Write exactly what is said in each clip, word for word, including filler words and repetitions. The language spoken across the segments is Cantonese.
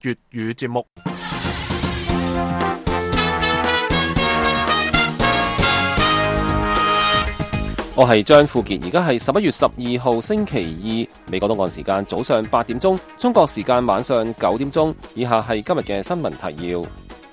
粵語節目。 我係張富傑，而家係十一月十二號星期二，美國東岸時間早上八點鐘，中國時間晚上九點鐘。以下係今日嘅新聞提要。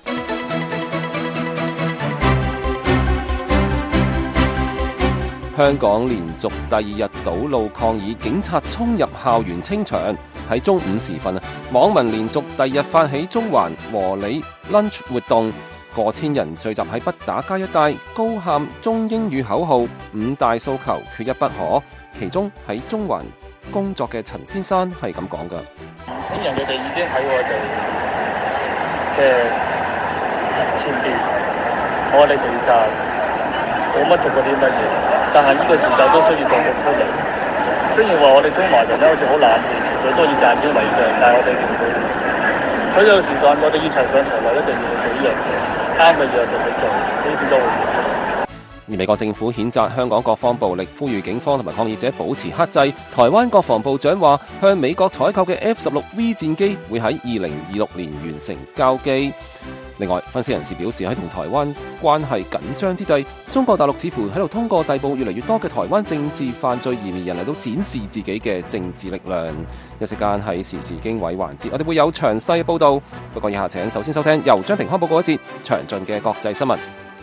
香港連續第二日堵路抗議，警察衝入校園清場。喺中午時分啊，網民連續第二日發起中環和理 lunch 活動，過千人聚集喺畢打街一帶，高喊中英語口號，五大訴求缺一不可。其中喺中環工作嘅陳先生係咁講㗎。 年輕人佢哋已經喺我哋嘅前邊，我哋其實冇乜做過啲乜嘢。但係呢個時間都需要做出嚟。雖然話我哋中華人咧好似好冷酷，佢都以賺錢為上，但係我哋唔會。所有時間我哋要齊上齊落，一定要做呢樣嘢，啱嘅嘢就去做，呢啲都會做。 而美國政府譴責香港各方暴力，呼籲警方同埋抗議者保持克制。台灣國防部長話，向美國採購嘅 F 十六 V 戰機會喺二零二六年完成交機。另外，分析人士表示，喺同台灣關係緊張之際，中國大陸似乎喺度通過逮捕越嚟越多嘅台灣政治犯罪嫌疑人嚟到展示自己嘅政治力量。一時間喺時事經緯環節，我哋會有詳細嘅報導。不過以下請首先收聽由張平康報告一節詳盡嘅國際新聞。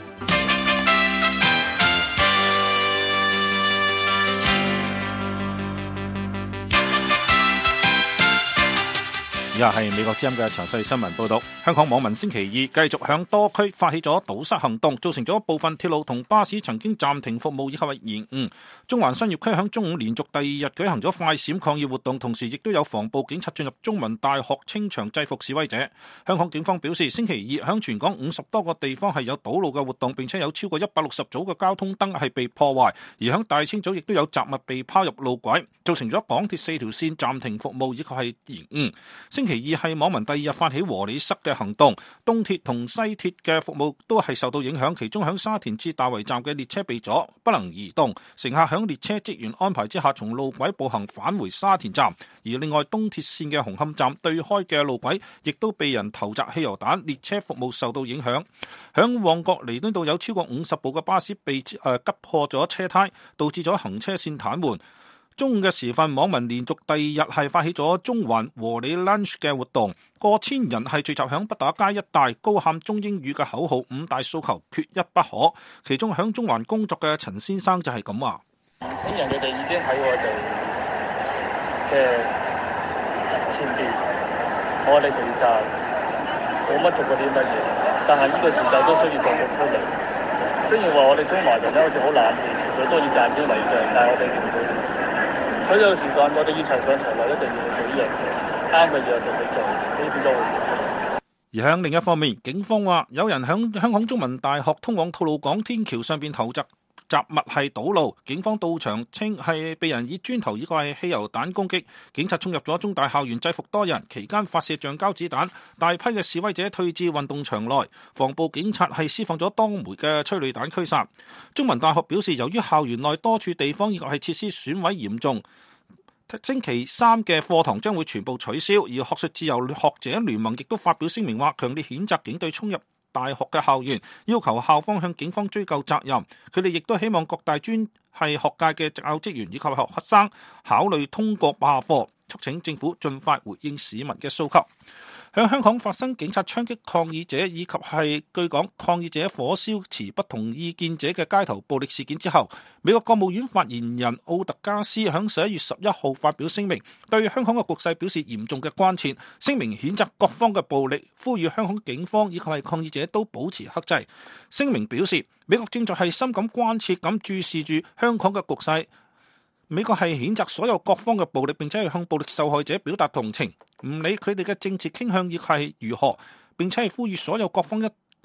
以下係美國之音嘅詳細新聞報道。香港網民星期二繼續向多區發起咗堵塞行動，造成咗部分鐵路同巴士曾經暫停服務以及係延誤。中環新業區響中午連續第二日舉行咗快閃抗議活動，同時亦都有防暴警察進入中文大學清場制服示威者。香港警方表示，星期二響全港五十多個地方係有堵路嘅活動，並且有超過一百六十組嘅交通燈係被破壞，而響大清早亦都有雜物被拋入路軌，造成咗港鐵四條線暫停服務以及係延誤。星期二係網民第二日發起和理塞嘅行動，東鐵同西鐵嘅服務都係受到影響，其中響沙田至大圍站嘅列車被阻，不能移動，乘客響列車職員安排之下從路軌步行返回沙田站。而另外東鐵線嘅紅磡站對開嘅路軌亦都被人投擲汽油彈，列車服務受到影響。響旺角彌敦道有超過五十部嘅巴士被誒擊破咗車胎，導致咗行車線癱瘓。中午嘅時分，網民連續第二日係發起咗中環和理 lunch 嘅活動，過千人係聚集響畢打街一帶，高喊中英語嘅口號，五大訴求缺一不可。其中響中環工作嘅陳先生就係咁話： 年輕人佢哋已經喺我哋嘅前邊，我哋其實冇乜做過啲乜嘢，但係呢個時間都需要做出嚟。雖然話我哋中華人咧好似好冷酷，佢都以賺錢為上，但係我哋唔會。所有時間我哋要齊上齊落，一定要去做呢樣嘢，啱嘅嘢就去做，呢啲都會做。 而喺另一方面，警方話有人響香港中文大學通往吐露港天橋上邊投擲雜物係堵路，警方到場稱係被人以磚頭以及係汽油彈攻擊，警察衝入咗中大校園制服多人，期間發射橡膠子彈，大批嘅示威者退至運動場內，防暴警察係施放咗多枚嘅催淚彈驅散。中文大學表示，由於校園內多處地方以及係設施損毀嚴重，星期三嘅課堂將會全部取消。而學術自由學者聯盟亦都發表聲明話，強烈譴責警隊衝入大學嘅校園，要求校方向警方追究責任。佢哋亦都希望各大專係學界嘅教職員以及學生考慮通過罷課，促請政府盡快回應市民嘅訴求。喺香港發生警察槍擊抗議者以及係據講抗議者火燒持不同意見者嘅街頭暴力事件之後，美國國務院發言人奧特加斯喺十一月十一號發表聲明，對香港嘅局勢表示嚴重嘅關切，聲明譴責各方嘅暴力，呼籲香港警方以及係抗議者都保持克制。聲明表示，美國正在係深感關切咁注視住香港嘅局勢。美國係譴責所有各方嘅暴力，並且係向暴力受害者表達同情，唔理佢哋嘅政治傾向亦係如何，並且係呼籲所有各方一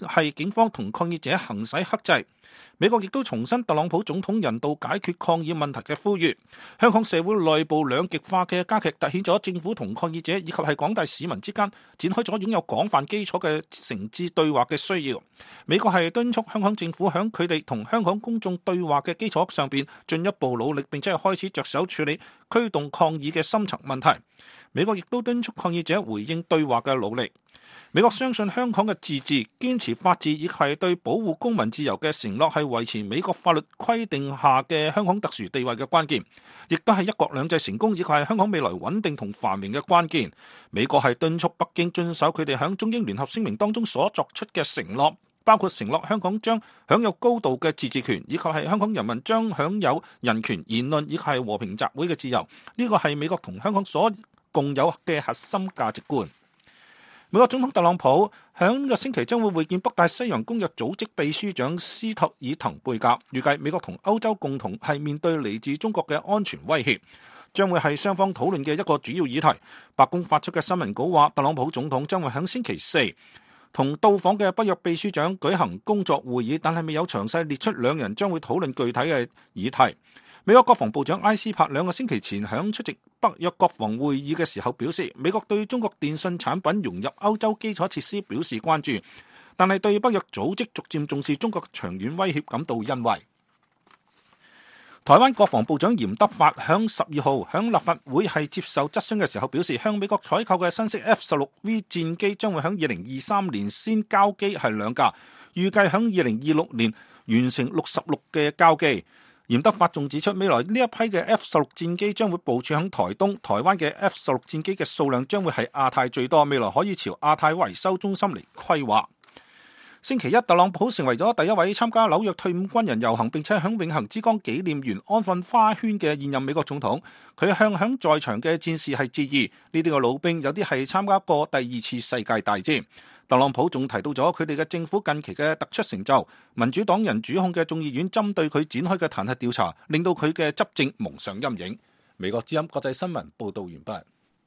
係警方同抗議者行使克制。美國亦都重申特朗普總統人道解決抗議問題嘅呼籲。香港社會內部兩極化嘅加劇，凸顯咗政府同抗議者以及係廣大市民之間展開咗擁有廣泛基礎嘅誠摯對話嘅需要。美國係敦促香港政府響佢哋同香港公眾對話嘅基礎上邊進一步努力，並且係開始着手處理驅動抗議嘅深層問題。美國亦都敦促抗議者回應對話嘅努力。美國相信香港嘅自治、堅持法治，亦係對保護公民自由嘅承諾，係維持美國法律規定下嘅香港特殊地位嘅關鍵，亦都係一國兩制成功，亦係香港未來穩定同繁榮嘅關鍵。美國係敦促北京遵守佢哋響中英聯合聲明當中所作出嘅承諾，包括承諾香港將享有高度嘅自治權，以及係香港人民將享有人權、言論以及係和平集會嘅自由。呢個係美國同香港所共有嘅核心價值觀。美國總統特朗普響呢個星期將會會見北大西洋公約組織秘書長斯托爾滕貝格，預計美國同歐洲共同係面對嚟自中國嘅安全威脅，將會係雙方討論嘅一個主要議題。白宮發出嘅新聞稿話，特朗普總統將會響星期四同到訪嘅北約秘書長舉行工作會議，但係未有詳細列出兩人將會討論具體嘅議題。美國國防部長埃斯珀兩個星期前響出席北約國防會議嘅時候表示，美國對中國電信產品融入歐洲基礎設施表示關注，但係對北約組織逐漸重視中國長遠威脅感到欣慰。台灣國防部長嚴德發響十二號響立法會係接受質詢嘅時候表示，向美國採購嘅新式 F 十六 V 戰機將會響二零二三年先交機係兩架，預計響二零二六年完成六十六嘅交機。嚴德發仲指出，未來呢一批嘅 F 十六戰機將會部署喺台東，台灣嘅 F 十六戰機嘅數量將會係亞太最多，未來可以朝亞太維修中心嚟規劃。星期一，特朗普成為咗第一位參加紐約退伍軍人遊行並且喺永恆之光紀念園安放花圈嘅現任美國總統。佢向響在場嘅戰士係致意，呢啲嘅老兵有啲係參加過第二次世界大戰。特朗普仲提到咗佢哋嘅政府近期嘅突出成就，民主黨人主控嘅眾議院針對佢展開嘅彈劾調查，令到佢嘅執政蒙上陰影。美國之音國際新聞報道完畢。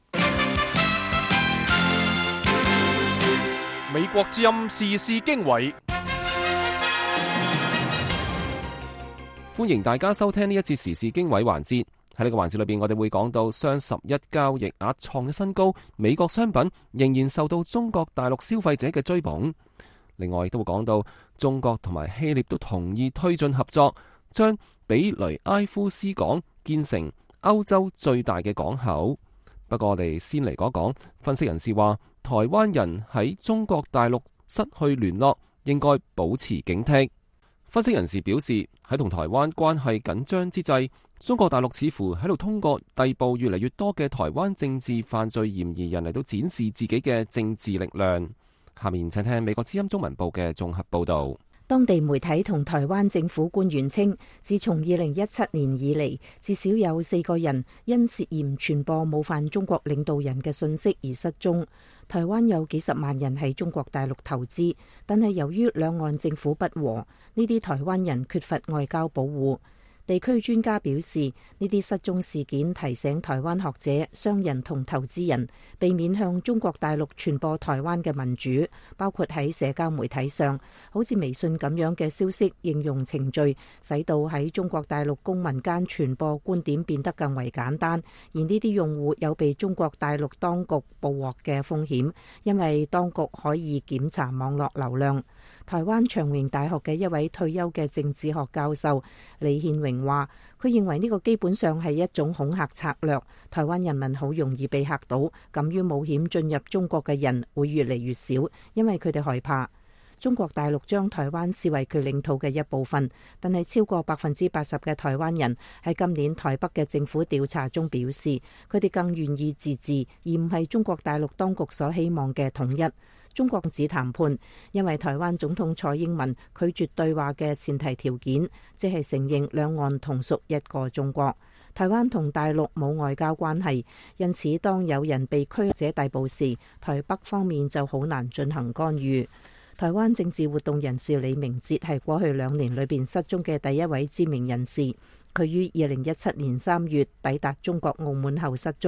美國之音時事經緯， 歡迎大家收聽呢一節時事經緯環節。喺呢個環節裏邊，我哋會講到雙十一交易額創咗新高，美國商品仍然受到中國大陸消費者嘅追捧。另外亦都會講到中國同埋希臘都同意推進合作，將比雷埃夫斯港建成歐洲最大嘅港口。不過我哋先嚟講講，分析人士話，台灣人喺中國大陸失去聯絡，應該保持警惕。分析人士表示，喺同台灣關係緊張之際，中國大陸似乎喺度通過逮捕越嚟越多嘅台灣政治犯罪嫌疑人嚟到展示自己嘅政治力量。下面請聽美國之音中文部嘅綜合報導。 當地媒體同台灣政府官員稱，自從二零一七年以嚟，至少有四個人因涉嫌傳播冒犯中國領導人嘅信息而失蹤。台灣有幾十萬人喺中國大陸投資，但係由於兩岸政府不和，呢啲台灣人缺乏外交保護。地區專家表示，呢啲失蹤事件提醒台灣學者、商人同投資人避免向中國大陸傳播台灣嘅民主，包括喺社交媒體上，好似微信咁樣嘅消息應用程序，使到喺中國大陸公民間傳播觀點變得更為簡單。而呢啲用戶有被中國大陸當局捕獲嘅風險，因為當局可以檢查網絡流量。台灣長榮大學嘅一位退休嘅政治學教授李憲榮話，佢認為呢個基本上係一種恐嚇策略，台灣人民好容易被嚇到，敢於冒險進入中國嘅人會越嚟越少，因為佢哋害怕。中國大陸將台灣視為佢領土嘅一部分，但係超過百分之八十嘅台灣人喺今年台北嘅政府調查中表示，佢哋更願意自治，而唔係中國大陸當局所希望嘅統一。中國止談判，因為台灣總統蔡英文拒絕對話嘅前提條件，即係承認兩岸同屬一個中國。台灣同大陸冇外交關係，因此當有人被拘者逮捕時，台北方面就好難進行干預。台灣政治活動人士李明哲係過去兩年裏邊失蹤嘅第一位知名人士。佢於二零一七年三月抵達中國澳門後失蹤。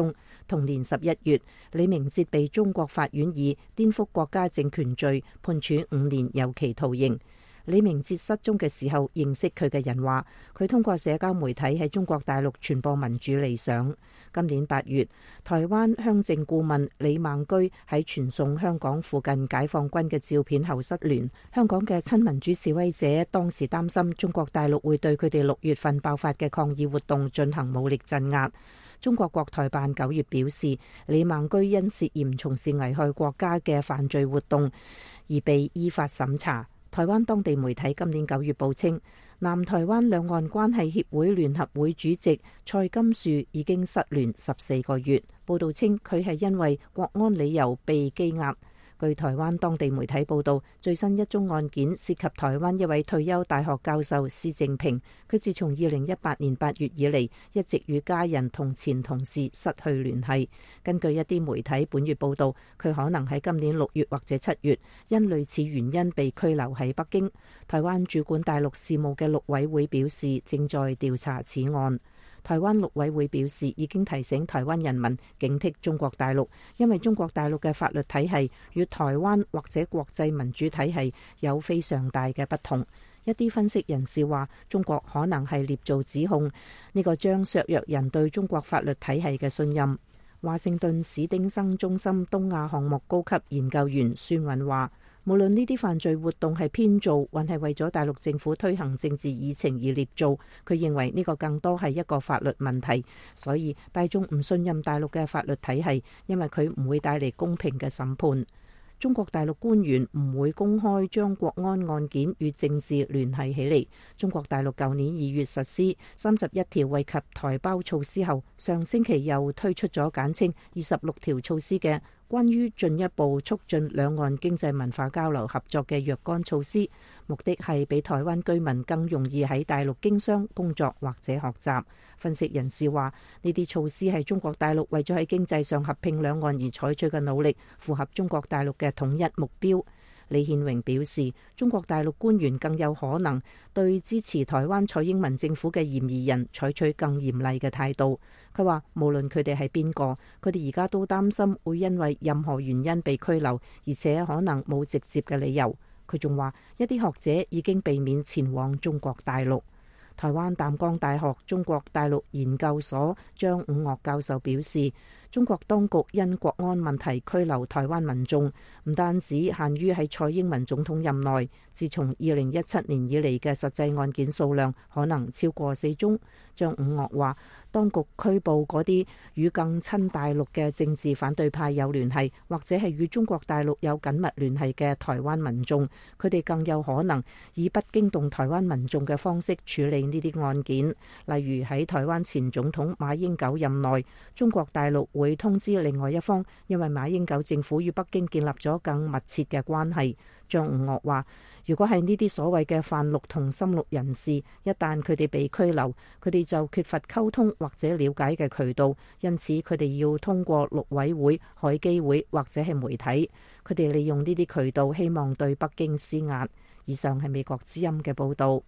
同年十一月，李明哲被中國法院以顛覆國家政權罪判處五年有期徒刑。李明哲失蹤嘅時候，認識佢嘅人話，佢通過社交媒體喺中國大陸傳播民主理想。今年八月，台灣鄉政顧問李孟居喺傳送香港附近解放軍嘅照片後失聯。香港嘅親民主示威者當時擔心中國大陸會對佢哋六月份爆發嘅抗議活動進行武力鎮壓。中國國台辦九月表示，李孟居因涉嫌從事危害國家嘅犯罪活動而被依法審查。台灣當地媒體今年九月報稱，南台灣兩岸關係協會聯合會主席蔡金樹已經失聯十四個月。報道稱佢係因為國安理由被羈押。據台灣當地媒體報道，最新一宗案件涉及台灣一位退休大學教授施正平。佢自從二零一八年八月以嚟，一直與家人同前同事失去聯繫。根據一啲媒體本月報道，佢可能喺今年六月或者七月因類似原因被拘留喺北京。台灣主管大陸事務嘅陸委會表示，正在調查此案。台灣陸委會表示，已經提醒台灣人民警惕中國大陸，因為中國大陸嘅法律體系與台灣或者國際民主體系有非常大嘅不同。一啲分析人士話，中國可能係捏造指控，呢個將削弱人對中國法律體系嘅信任。華盛頓史丁生中心東亞項目高級研究員孫韻話，無論呢啲犯罪活動係編造，還係為咗大陸政府推行政治議程而捏造，佢認為呢個更多係一個法律問題。所以大眾唔信任大陸嘅法律體系，因為佢唔會帶嚟公平嘅審判。中國大陸官員唔會公開將國安案件與政治聯繫起嚟。中國大陸舊年二月實施三十一條惠及台胞措施後，上星期又推出咗簡稱二十六條措施嘅關於進一步促進兩岸經濟文化交流合作嘅若干措施，目的係俾台灣居民更容易喺大陸經商、工作或者學習。分析人士話，呢啲措施係中國大陸為咗喺經濟上合併兩岸而採取嘅努力，符合中國大陸嘅統一目標。李憲榮表示，中國大陸官員更有可能對支持台灣蔡英文政府嘅嫌疑人採取更嚴厲嘅態度。佢話，無論佢哋係邊個，佢哋而家都擔心會因為任何原因被拘留，而且可能冇直接嘅理由。佢仲話，一啲學者已經避免前往中國大陸。台灣淡江大學中國大陸研究所張五岳教授表示，中國當局因國安問題拘留台灣民眾，唔單止限於喺蔡英文總統任內，自從二零一七年以嚟嘅實際案件數量可能超過四宗。張五岳話，當局拘捕嗰啲與更親大陸嘅政治反對派有聯繫，或者係與中國大陸有緊密聯繫嘅台灣民眾，佢哋更有可能以不驚動台灣民眾嘅方式處理呢啲案件。例如喺台灣前總統馬英九任內，中國大陸會通知另外一方，因為馬英九政府與北京建立咗更密切嘅關係。張五岳話，如果係呢啲所謂嘅泛陸同深陸人士，一旦佢哋被拘留，佢哋就缺乏溝通或者了解嘅渠道，因此佢哋要通過陸委會、海基會或者係媒體，佢哋利用呢啲渠道希望對北京施壓。以上係美國之音嘅報導。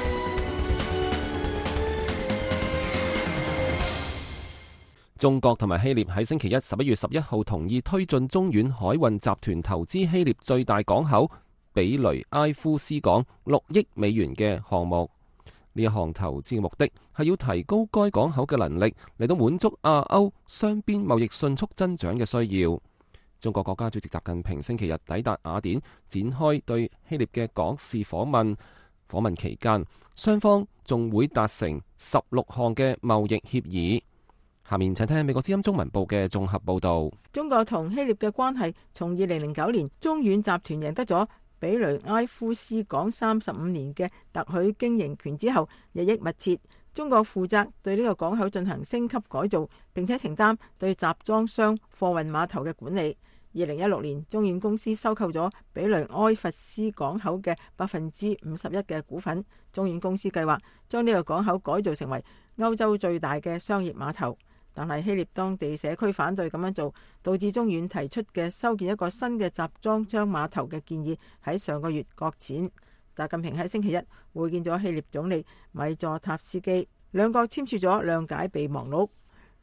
中國同埋希臘喺星期一十一月十一號同意推進中遠海運集團投資希臘最大港口比雷埃夫斯港六億美元嘅項目。呢一項投資嘅目的係要提高該港口嘅能力，嚟到滿足亞歐雙邊貿易迅速增長嘅需要。中國國家主席習近平星期日抵達雅典，展開對希臘嘅港事訪問。訪問期間，雙方仲會達成十六項嘅貿易協議。下面請聽美國之音中文部嘅綜合報道。 中國同希臘嘅關係從二零零九年中遠集團贏得咗比雷埃夫斯港三十五年嘅特許經營權之後，日益密切。中國負責對呢個港口進行升級改造，並且承擔對集裝箱貨運碼頭嘅管理。二零一六年，中遠公司收購咗比雷埃弗斯港口嘅百分之五十一嘅股份。中遠公司計劃將呢個港口改造成為歐洲最大嘅商業碼頭。但係希臘當地社區反對咁樣做，導致中遠提出嘅修建一個新嘅集裝箱碼頭嘅建議喺上個月擱淺。習近平喺星期一會見咗希臘總理米佐塔斯基，兩國簽署咗諒解備忘錄。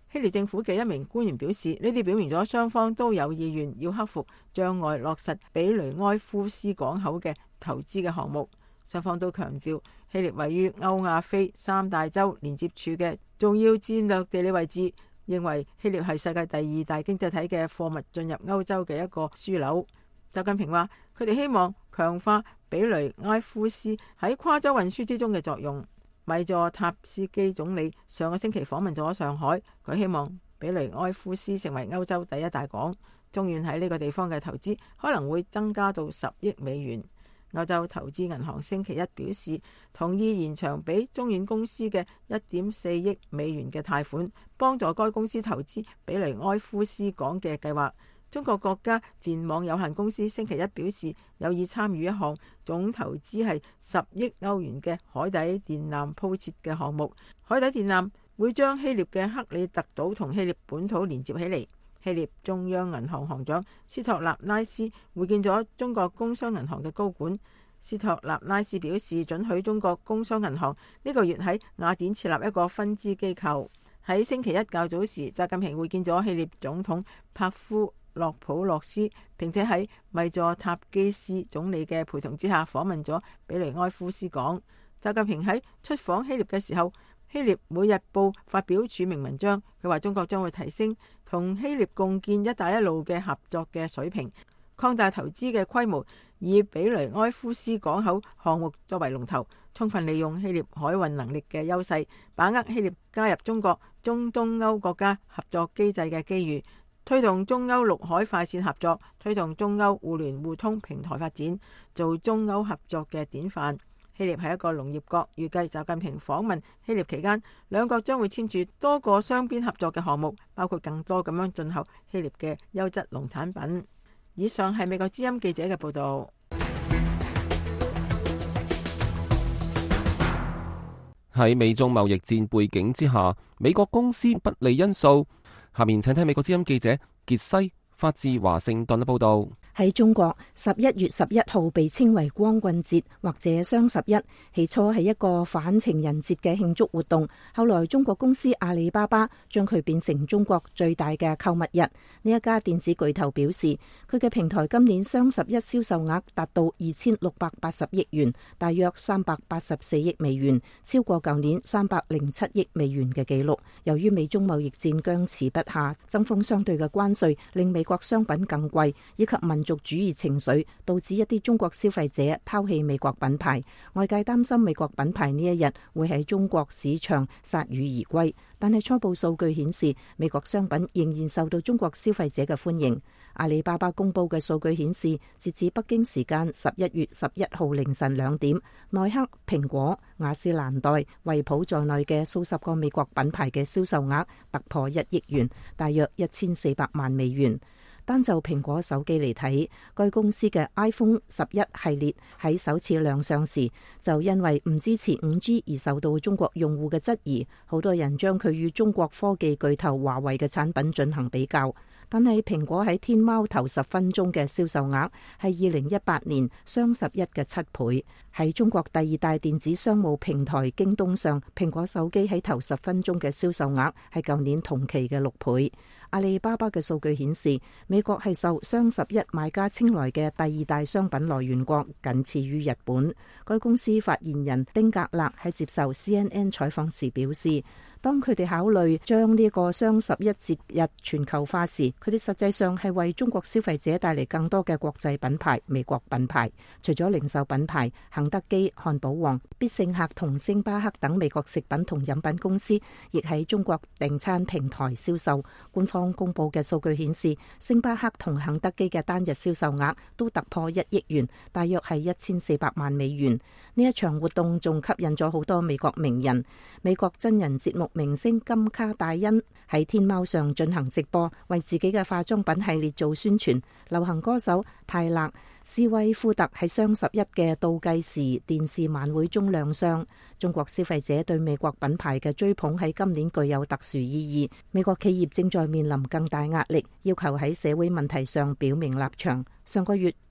希臘政府嘅一名官員表示，呢啲表明咗雙方都有意願要克服障礙，落實比雷埃夫斯港口嘅投資嘅項目。雙方都強調，希臘位於歐亞非三大洲連接處嘅重要戰略地理位置，認為希臘係世界第二大經濟體嘅貨物進入歐洲嘅一個樞紐。習近平話，佢哋希望強化比雷埃夫斯喺跨洲運輸之中嘅作用。米佐塔斯基總理上個星期訪問咗上海，佢希望比雷埃夫斯成為歐洲第一大港，中遠喺呢個地方嘅投資可能會增加到十億美元。歐洲投資銀行星期一表示，同意延長俾中遠公司嘅一點四億美元嘅貸款，幫助該公司投資比雷埃夫斯港嘅計劃。中國國家電網有限公司星期一表示，有意參與一項總投資係十億歐元嘅海底電纜鋪設嘅項目。海底電纜會將希臘嘅克里特島同希臘本土連接起嚟。希臘中央銀行行長斯托納拉斯會見咗中國工商銀行嘅高管。斯托納拉斯表示，准許中國工商銀行呢個月喺雅典設立一個分支機構。喺星期一較早時，習近平會見咗希臘總統帕夫洛普洛斯，並且喺米佐塔基斯總理嘅陪同之下訪問咗比雷埃夫斯港。習近平喺出訪希臘嘅時候，希臘每日報發表署名文章，佢話中國將會提升同希臘共建一帶一路嘅合作嘅水平，擴大投資嘅規模，以比雷埃夫斯港口項目作為龍頭，充分利用希臘海運能力嘅優勢，把握希臘加入中國中東歐國家合作機制嘅機遇，推動中歐陸海快線合作，推動中歐互聯互通平台發展，做中歐合作嘅典範。希臘係一個農業國，預計習近平訪問希臘期間，兩國將會簽署多個雙邊合作嘅項目，包括更多咁樣進口希臘嘅優質農產品。以上係美國之音記者嘅報道。 喺美中貿易戰背景之下，美國公司不利因素。下面請聽美國之音記者傑西發自華盛頓嘅報道。 喺中國，十一月十一號被稱為光棍節或者雙十一，起初係一個反情人節嘅慶祝活動，後來中國公司阿里巴巴將佢變成中國最大嘅購物日。呢一家電子巨頭表示，佢嘅平台今年雙十一銷售額達到二千六百八十億元，大約三百八十四億美元，超過舊年三百零七億美元嘅紀錄。由於美中貿易戰僵持不下，針鋒相對嘅關稅令美國商品更貴，以及民族主義情緒導致一啲中國消費者拋棄美國品牌。外界擔心美國品牌呢一日會喺中國市場鎩羽而歸，但係初步數據顯示，美國商品仍然受到中國消費者嘅歡迎。阿里巴巴公布嘅數據顯示，截至北京時間十一月十一號凌晨兩點，耐克、蘋果、雅詩蘭黛、惠普在內嘅數十個美國品牌嘅銷售額突破一億元，大約一千四百萬美元。單就蘋果手機嚟睇，該公司嘅 iPhone 十一系列喺首次亮相時，就因為唔支持五 G 而受到中國用戶嘅質疑，好多人將佢與中國科技巨頭華為嘅產品進行比較。但係蘋果喺天貓頭十分鐘嘅銷售額係二零一八年雙十一嘅七倍。喺中國第二大電子商務平台京東上，蘋果手機喺頭十分鐘嘅銷售額係舊年同期嘅六倍。阿里巴巴嘅數據顯示，美國係受雙十一買家青睞嘅第二大商品來源國，僅次於日本。該公司發言人丁格勒喺接受 C N N 採訪時表示，當佢哋考慮將呢個雙十一節日全球化時，佢哋實際上係為中國消費者帶嚟更多嘅國際品牌、美國品牌。除咗零售品牌，肯德基、漢堡王、必勝客同星巴克等美國食品同飲品公司，亦喺中國訂餐平台銷售。官方公布嘅數據顯示，星巴克同肯德基嘅單日銷售額都突破一億元，大約係一千四百萬美元。呢一場活動仲吸引咗好多美國名人。美國真人節目明星金卡戴恩喺天貓上進行直播，為自己嘅化妝品系列做宣傳。流行歌手泰勒斯威夫特喺雙十一嘅倒計時電視晚會中亮相。中國消費者對美國品牌嘅追捧喺今年具有特殊意義。美國企業正在面臨更大壓力，要求喺社會問題上表明立場。上個月，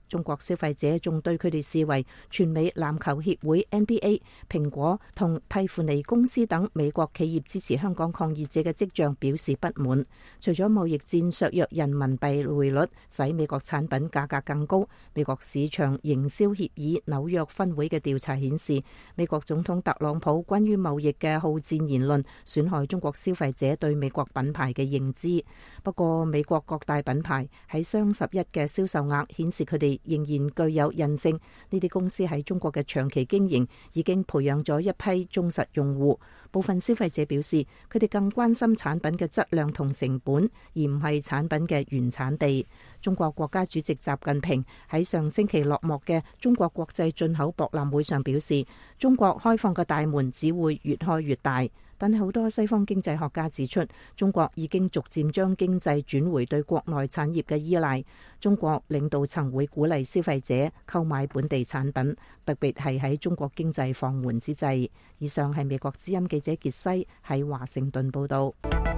中國消費者仲對佢哋視為全美籃球協會 N B A、蘋果同蒂芙尼公司等美國企業支持香港抗議者嘅跡象表示不滿。除咗貿易戰削弱人民幣匯率，使美國產品價格更高，美國市場營銷協議紐約分會嘅調查顯示，美國總統特朗普關於貿易嘅好戰言論損害中國消費者對美國品牌嘅認知。不過，美國各大品牌喺雙十一嘅銷售額顯示佢哋仍然具有韌性。呢啲公司喺中國嘅長期經營已經培養咗一批忠實用戶。部分消費者表示，佢哋更關心產品嘅質量同成本，而唔係產品嘅原產地。中國國家主席習近平喺上星期落幕嘅中國國際進口博覽會上表示，中國開放嘅大門只會越開越大。但係好多西方經濟學家指出，中國已經逐漸將經濟轉回對國內產業嘅依賴。中國領導層會鼓勵消費者購買本地產品，特別係喺中國經濟放緩之際。以上係美國之音記者傑西喺華盛頓報道。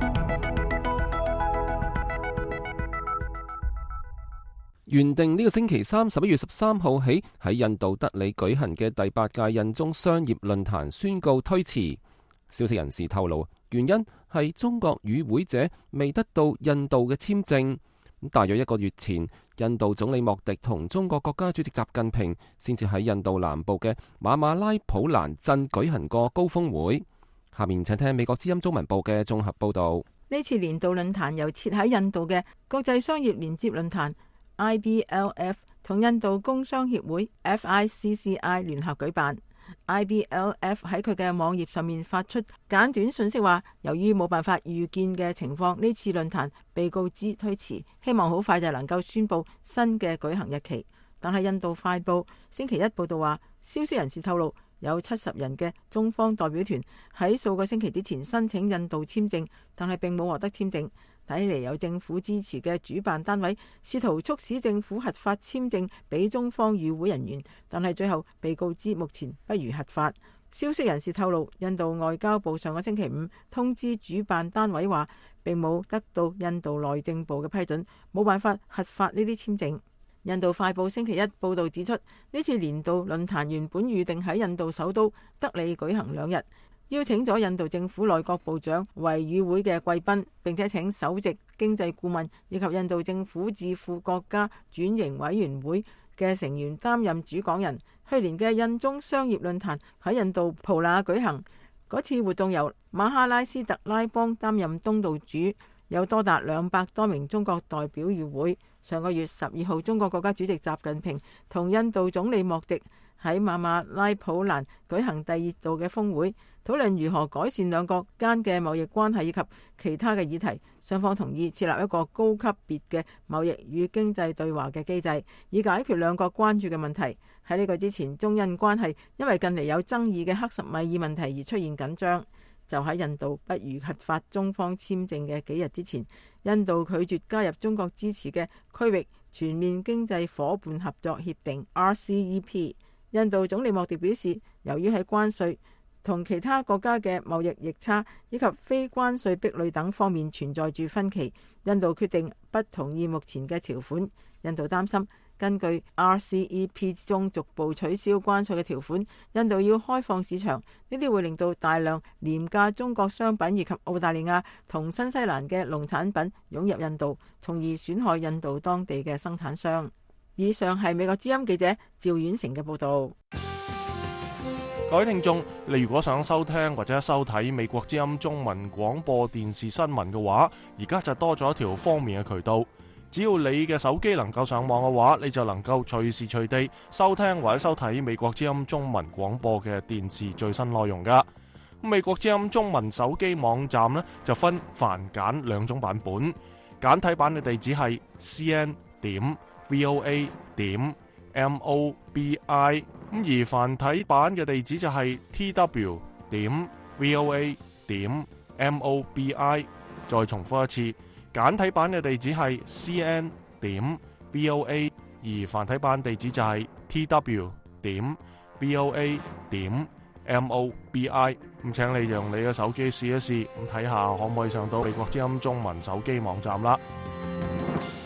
原定呢個星期三十一月十三號起喺印度德里舉行嘅第八屆印中商業論壇宣告推遲。消息人士透露，原因係中國與會者未得到印度嘅簽證。咁大約一個月前，印度總理莫迪同中國國家主席習近平先至喺印度南部嘅馬馬拉普蘭鎮舉行過高峰會。下面請聽美國之音中文部嘅綜合報導。 呢次年度論壇由設喺印度嘅國際商業連接論壇 I B L F 同印度工商協會 F I C C I 聯合舉辦。I B L F 喺佢嘅網頁上面發出簡短信息話，由於冇辦法預見嘅情況，呢次論壇被告知推遲，希望好快就能夠宣布新嘅舉行日期。但係印度快報星期一報道話，消息人士透露有七十人嘅中方代表團喺數個星期之前申請印度簽證，但係並冇獲得簽證。睇嚟有政府支持嘅主辦單位試圖促使政府核發簽證俾中方與會人員，但係最後被告知目前不如核發。消息人士透露，印度外交部上個星期五通知主辦單位話，並冇得到印度內政部嘅批准，冇辦法核發呢啲簽證。印度快報星期一報導指出，呢次年度論壇原本預定喺印度首都德里舉行兩日，邀請咗印度政府內閣部長為與會嘅貴賓，並且請首席經濟顧問以及印度政府智庫國家轉型委員會嘅成員擔任主講人。去年嘅印中商業論壇喺印度普那舉行，嗰次活動由馬哈拉斯特拉邦擔任東道主，有多達兩百多名中國代表與會。上個月十二號，中國國家主席習近平同印度總理莫迪喺馬馬拉普蘭舉行第二度嘅峰會，討論如何改善兩國間嘅貿易關係以及其他嘅議題。雙方同意設立一個高級別嘅貿易與經濟對話嘅機制，以解決兩國關注嘅問題。喺呢個之前，中印關係因為近嚟有爭議嘅克什米爾問題而出現緊張。就喺印度不如核發中方簽證嘅幾日之前，印度拒絕加入中國支持嘅區域全面經濟夥伴合作協定 R C E P。印度總理莫迪表示，由於喺關稅同其他國家嘅貿易逆差以及非關稅壁壘等方面存在住分歧，印度決定不同意目前嘅條款。印度擔心根據 R C E P 中逐步取消關稅嘅條款，印度要開放市場，呢啲會令到大量廉價中國商品以及澳大利亞同新西蘭嘅農產品湧入印度，從而損害印度當地嘅生產商。以上係美國之音記者趙婉成嘅報導。 各位聽眾，你如果想收聽或者收睇美國之音中文廣播電視新聞嘅話，而家就多咗一條方便嘅渠道。只要你嘅手機能夠上網嘅話，你就能夠隨時隨地收聽或者收睇美國之音中文廣播嘅電視最新內容噶。美國之音中文手機網站呢，就分繁簡兩種版本，簡體版嘅地址係 c n 點 v o a 點 m o b i， 咁而繁體版嘅地址就係 t w 點 v o a 點 m o b i。再重複一次。簡體版嘅地址係 c n 點 v o a， 而繁體版地址就係 t w 點 v o a 點 m o b i。咁請你用你嘅手機試一試，咁睇下可唔可以上到美國之音中文手機網站啦。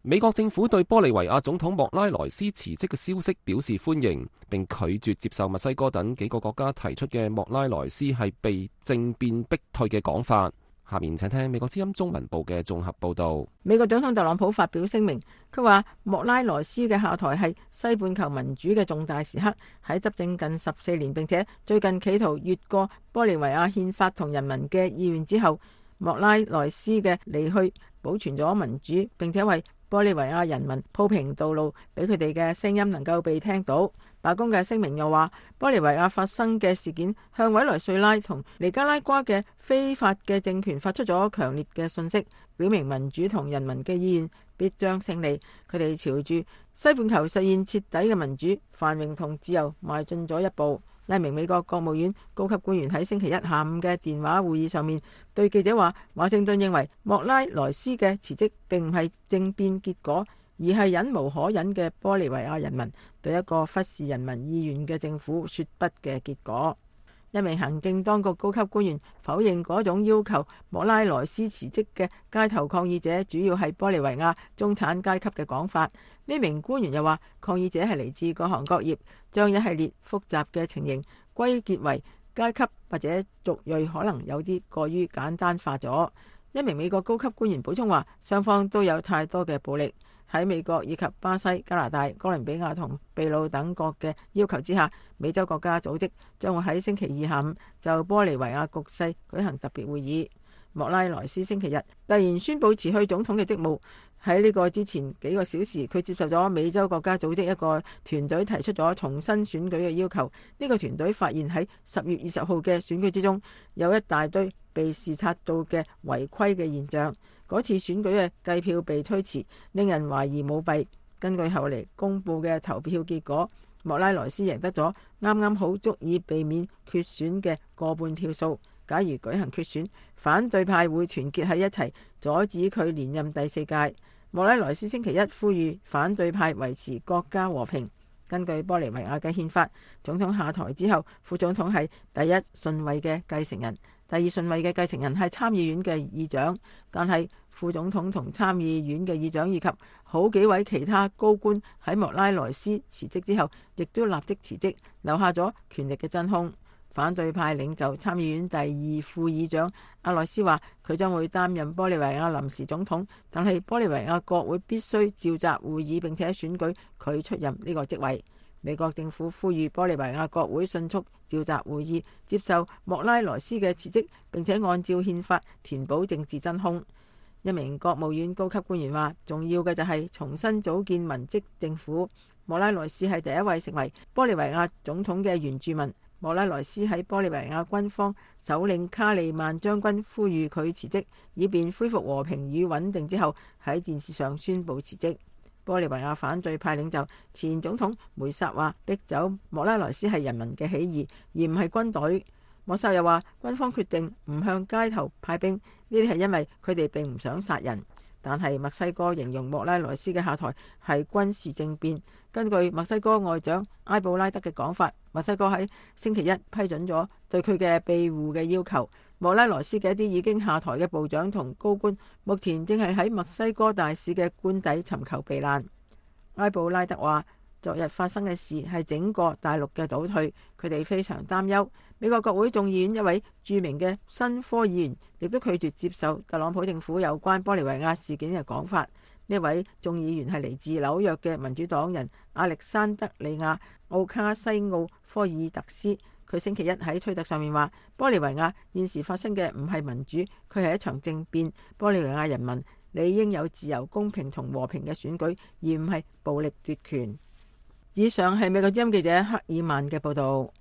美國政府對玻利維亞總統莫拉萊斯辭職嘅消息表示歡迎，並拒絕接受墨西哥等幾個國家提出嘅莫拉萊斯係被政變逼退嘅講法。下面請聽美國之音中文部嘅綜合報導。 美國總統特朗普發表聲明，佢話莫拉萊斯嘅下台係西半球民主嘅重大時刻，喺執政近十四年並且最近企圖越過玻利維亞憲法同人民嘅意願之後，莫拉萊斯嘅離去保存咗民主，並且為玻利維亞人民鋪平道路，俾佢哋嘅聲音能夠被聽到。白宮嘅聲明又話，玻利維亞發生嘅事件向委內瑞拉同尼加拉瓜嘅非法嘅政權發出咗強烈嘅訊息，表明民主同人民嘅意願必將勝利。佢哋朝住西半球實現徹底嘅民主、繁榮同自由邁進咗一步。一名美國國務院高級官員喺星期一下午嘅電話會議上面對記者話，華盛頓認為莫拉萊斯嘅辭職並唔係政變結果，而係忍無可忍嘅玻利維亞人民對一個忽視人民意願嘅政府說不嘅結果。一名行政當局高級官員否認嗰種要求莫拉萊斯辭職嘅街頭抗議者主要係玻利維亞中產階級嘅講法。呢名官員又話，抗議者係嚟自各行各業，將一系列複雜嘅情形歸結為階級或者族裔，可能有啲過於簡單化咗。一名美國高級官員補充話，雙方都有太多嘅暴力。喺美國以及巴西、加拿大、哥倫比亞同秘魯等國嘅要求之下，美洲國家組織將會喺星期二下午就玻利維亞局勢舉行特別會議。莫拉萊斯星期日突然宣布辭去總統嘅職務。喺呢個之前幾個小時，佢接受咗美洲國家組織一個團隊提出咗重新選舉嘅要求。呢個團隊發現喺十月二十號嘅選舉之中，有一大堆被視察到嘅違規嘅現象。嗰次選舉嘅計票被推遲，令人懷疑舞弊。根據後嚟公佈嘅投票結果，莫拉萊斯贏得咗啱啱好足以避免決選嘅過半票數。假如舉行決選，反對派會團結喺一齊阻止佢連任第四屆。莫拉萊斯星期一呼籲反對派維持國家和平。根據玻利維亞嘅憲法，總統下台之後，副總統係第一順位嘅繼承人，第二順位嘅繼承人係參議院嘅議長。但係副總統同參議院嘅議長以及好幾位其他高官喺莫拉萊斯辭職之後，亦都立即辭職，留下咗權力嘅真空。反對派領袖參議院第二副議長阿萊斯話，佢將會擔任玻利維亞臨時總統，但係玻利維亞國會必須召集會議並且選舉佢出任呢個職位。美國政府呼籲玻利維亞國會迅速召集會議，接受莫拉萊斯嘅辭職，並且按照憲法填補政治真空。一名國務院高級官員話，重要嘅就係重新組建民職政府。莫拉萊斯係第一位成為玻利維亞總統嘅原住民。莫拉萊斯喺玻利維亞軍方首領卡利曼將軍呼籲佢辭職，以便恢復和平與穩定之後，喺電視上宣布辭職。玻利維亞反對派領袖前總統梅薩話，逼走莫拉萊斯係人民嘅起義，而唔係軍隊。莫薩又話，軍方決定唔向街頭派兵，呢啲係因為佢哋並唔想殺人。但係墨西哥形容莫拉萊斯嘅下台係軍事政變。根據墨西哥外長埃布拉德嘅講法，墨西哥喺星期一批准咗對佢嘅庇護嘅要求。莫拉萊斯嘅一啲已經下台嘅部長同高官，目前正係喺墨西哥大使嘅官邸尋求避難。埃布拉德話，昨日發生嘅事係整個大陸嘅倒退，佢哋非常擔憂。美國國會眾議院一位著名嘅新科議員亦都拒絕接受特朗普政府有關玻利維亞事件嘅講法。呢位眾議員係嚟自紐約嘅民主黨人亞歷山德利亞奧卡西奧科爾特斯。佢星期一喺推特上面話，玻利維亞現時發生嘅唔係民主，佢係一場政變。玻利維亞人民理應有自由、公平同和平嘅選舉，而唔係暴力奪權。以上係美國之音記者克爾曼嘅報道。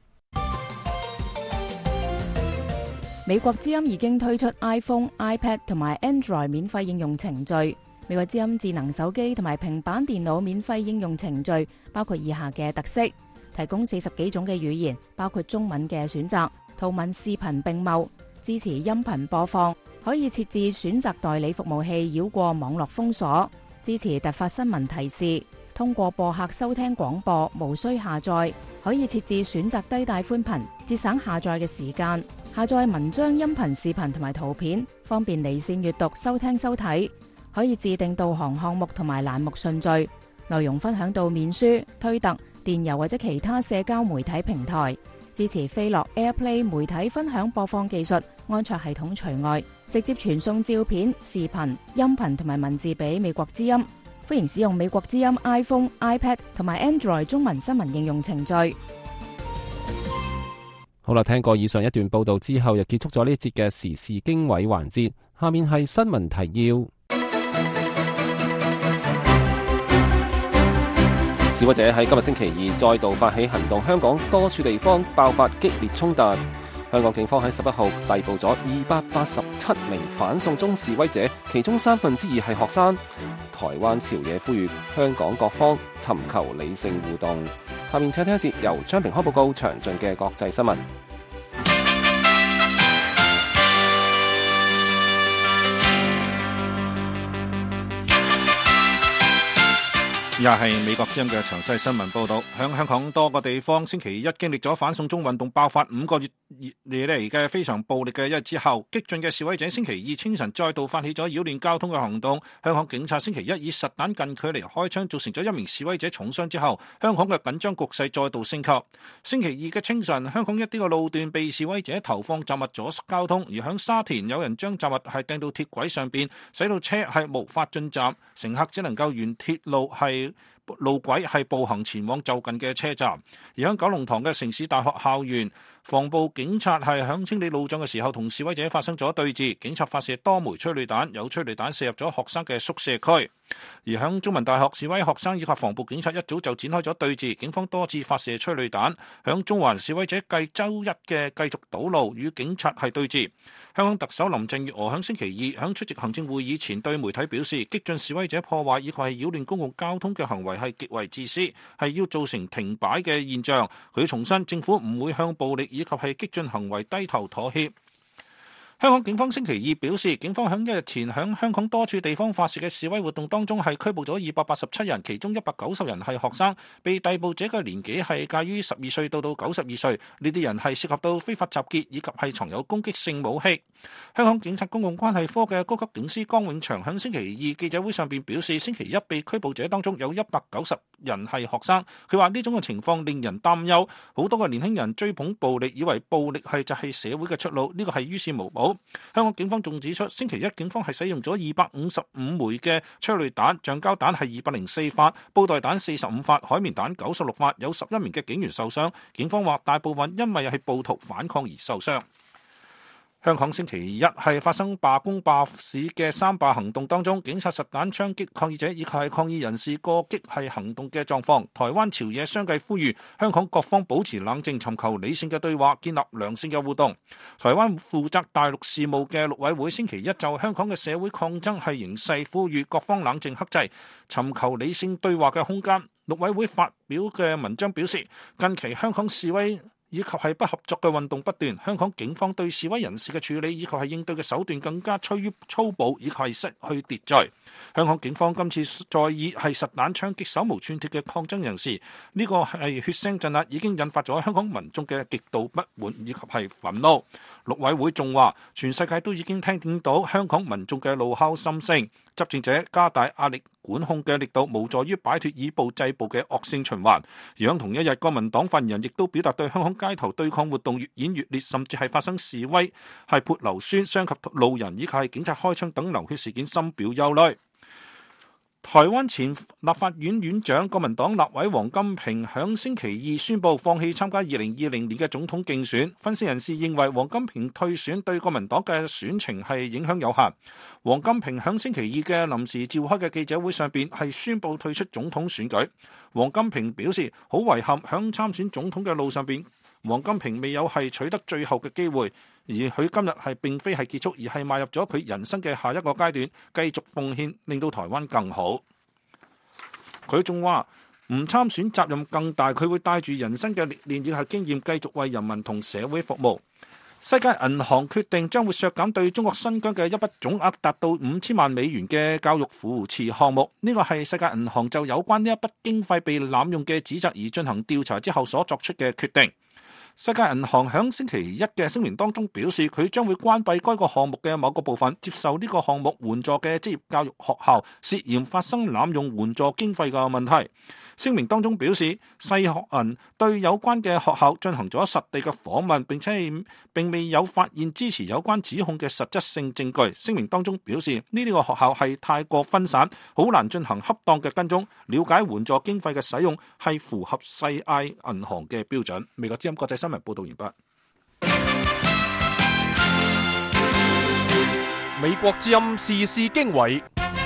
美國之音已經推出 iPhone、iPad 同埋 Android 免費應用程序。美國之音智能手機同埋平板電腦免費應用程序包括以下嘅特色：提供四十幾種嘅語言，包括中文嘅選擇，圖文視頻並茂，支持音頻播放，可以設置選擇代理服務器繞過網絡封鎖，支持突發新聞提示，通過播客收聽廣播，無需下載，可以設置選擇低帶寬頻，節省下載嘅時間，下載文章、音頻、視頻同埋圖片，方便離線閱讀、收聽、收睇。 可以自定導航項目同埋欄目順序，內容分享到面書、推特、電郵或者其他社交媒體平台。支持飛樂 AirPlay 媒體分享播放技術，安卓系統除外，直接傳送照片、視頻、音頻同埋文字俾美國之音。歡迎使用美國之音 iPhone、iPad 同埋 Android 中文新聞應用程序。 好啦，聽過以上一段報道之後，又結束咗呢一節嘅時事經緯環節。下面係新聞提要。示威者喺今日星期二再度發起行動，香港多處地方爆發激烈衝突。香港警方喺十一號逮捕咗二百八十七名反送中示威者，其中三分之二係學生。台灣朝野呼籲香港各方尋求理性互動。下面請聽一節由張平開報告詳盡嘅國際新聞。 又係美國之音嘅詳細新聞報道，響香港多個地方星期一經歷咗反送中運動爆發五個月以嚟嘅非常暴力嘅一日之後，激進嘅示威者星期二清晨再度發起咗擾亂交通嘅行動。香港警察星期一以實彈近距離開槍，造成咗一名示威者重傷之後，香港嘅緊張局勢再度升級。星期二嘅清晨，香港一啲嘅路段被示威者投放雜物阻塞交通，而響沙田有人將雜物係掟到鐵軌上邊，使到車係無法進站，乘客只能夠沿鐵路係路軌係步行前往就近嘅車站。而喺九龍塘嘅城市大學校園，防暴警察係響清理路障嘅時候，同示威者發生咗對峙，警察發射多枚催淚彈，有催淚彈射入咗學生嘅宿舍區。而響中文大學，示威學生以及防暴警察一早就展開咗對峙，警方多次發射催淚彈。響中環，示威者繼周一嘅繼續堵路，與警察係對峙。香港特首林鄭月娥響星期二響出席行政會議前對媒體表示，激進示威者破壞以及係擾亂公共交通嘅行為係極為自私，係要造成停擺嘅現象。佢重申政府唔會向暴力以及係激進行為低頭妥協。香港警方星期二表示，警方響一日前響香港多處地方發射嘅示威活動當中係拘捕咗二百八十七人，其中一百九十人係學生，被逮捕者嘅年紀係介於十二歲到到九十二歲，呢啲人係涉及到非法集結以及係藏有攻擊性武器。香港警察公共關係科嘅高級警司江永祥響星期二記者會上邊表示，星期一被拘捕者當中有一百九十人係學生，佢話呢種嘅情況令人擔憂，好多嘅年輕人追捧暴力，以為暴力係就係社會嘅出路，呢個係於事無補。香港警方仲指出，星期一警方係使用咗二百五十五枚嘅催淚彈，橡膠彈係二百零四發，布袋彈四十五發，海綿彈九十六發，有十一名嘅警員受傷。警方話大部分因為係暴徒反抗而受傷。香港星期一係發生罷工罷市嘅三罷行動當中，警察實彈槍擊抗議者以及係抗議人士過激係行動嘅狀況。台灣朝野相繼呼籲香港各方保持冷靜，尋求理性嘅對話，建立良性嘅互動。台灣負責大陸事務嘅陸委會星期一就香港嘅社會抗爭係形勢，呼籲各方冷靜克制，尋求理性對話嘅空間。陸委會發表嘅文章表示，近期香港示威以及係不合作嘅運動不斷，香港警方對示威人士嘅處理以及係應對嘅手段更加趨於粗暴，以及係失去秩序。香港警方今次再以係實彈槍擊手無寸鐵嘅抗爭人士，呢、這個係血腥鎮壓，已經引發咗香港民眾嘅極度不滿以及係憤怒。陸委會仲話，全世界都已經聽見到香港民眾嘅怒吼心聲，執政者加大壓力管控嘅力度，無助於擺脫以暴制暴嘅惡性循環。而喺同一日，國民黨發言人亦都表達對香港街頭對抗活動越演越烈，甚至係發生示威、係潑硫酸傷及路人以及係警察開槍等流血事件，深表憂慮。台灣前立法院院長國民黨立委王金平響星期二宣布放棄參加二零二零年嘅總統競選。分析人士認為王金平退選對國民黨嘅選情係影響有限。王金平響星期二嘅臨時召開嘅記者會上邊係宣布退出總統選舉。王金平表示好遺憾響參選總統嘅路上邊，王金平未有係取得最後嘅機會。而佢今日係並非係結束，而係邁入咗佢人生嘅下一個階段，繼續奉獻，令到台灣更好。佢仲話唔參選責任更大，佢會帶住人生嘅歷練以及經驗，繼續為人民同社會服務。世界銀行決定將會削減對中國新疆嘅一筆總額達到五千萬美元嘅教育扶持項目，呢個係世界銀行就有關呢一筆經費被濫用嘅指責而進行調查之後所作出嘅決定。 世界銀行響星期一嘅聲明當中表示，佢將會關閉該個項目嘅某個部分，接受呢個項目援助嘅職業教育學校涉嫌發生濫用援助經費嘅問題。聲明當中表示，世學銀對有關嘅學校進行咗實地嘅訪問，並且並未有發現支持有關指控嘅實質性證據。聲明當中表示，呢啲個學校係太過分散，好難進行恰當嘅跟蹤，了解援助經費嘅使用係符合世界銀行嘅標準。美國之音國際新聞報道完畢。 美國之音時事經緯，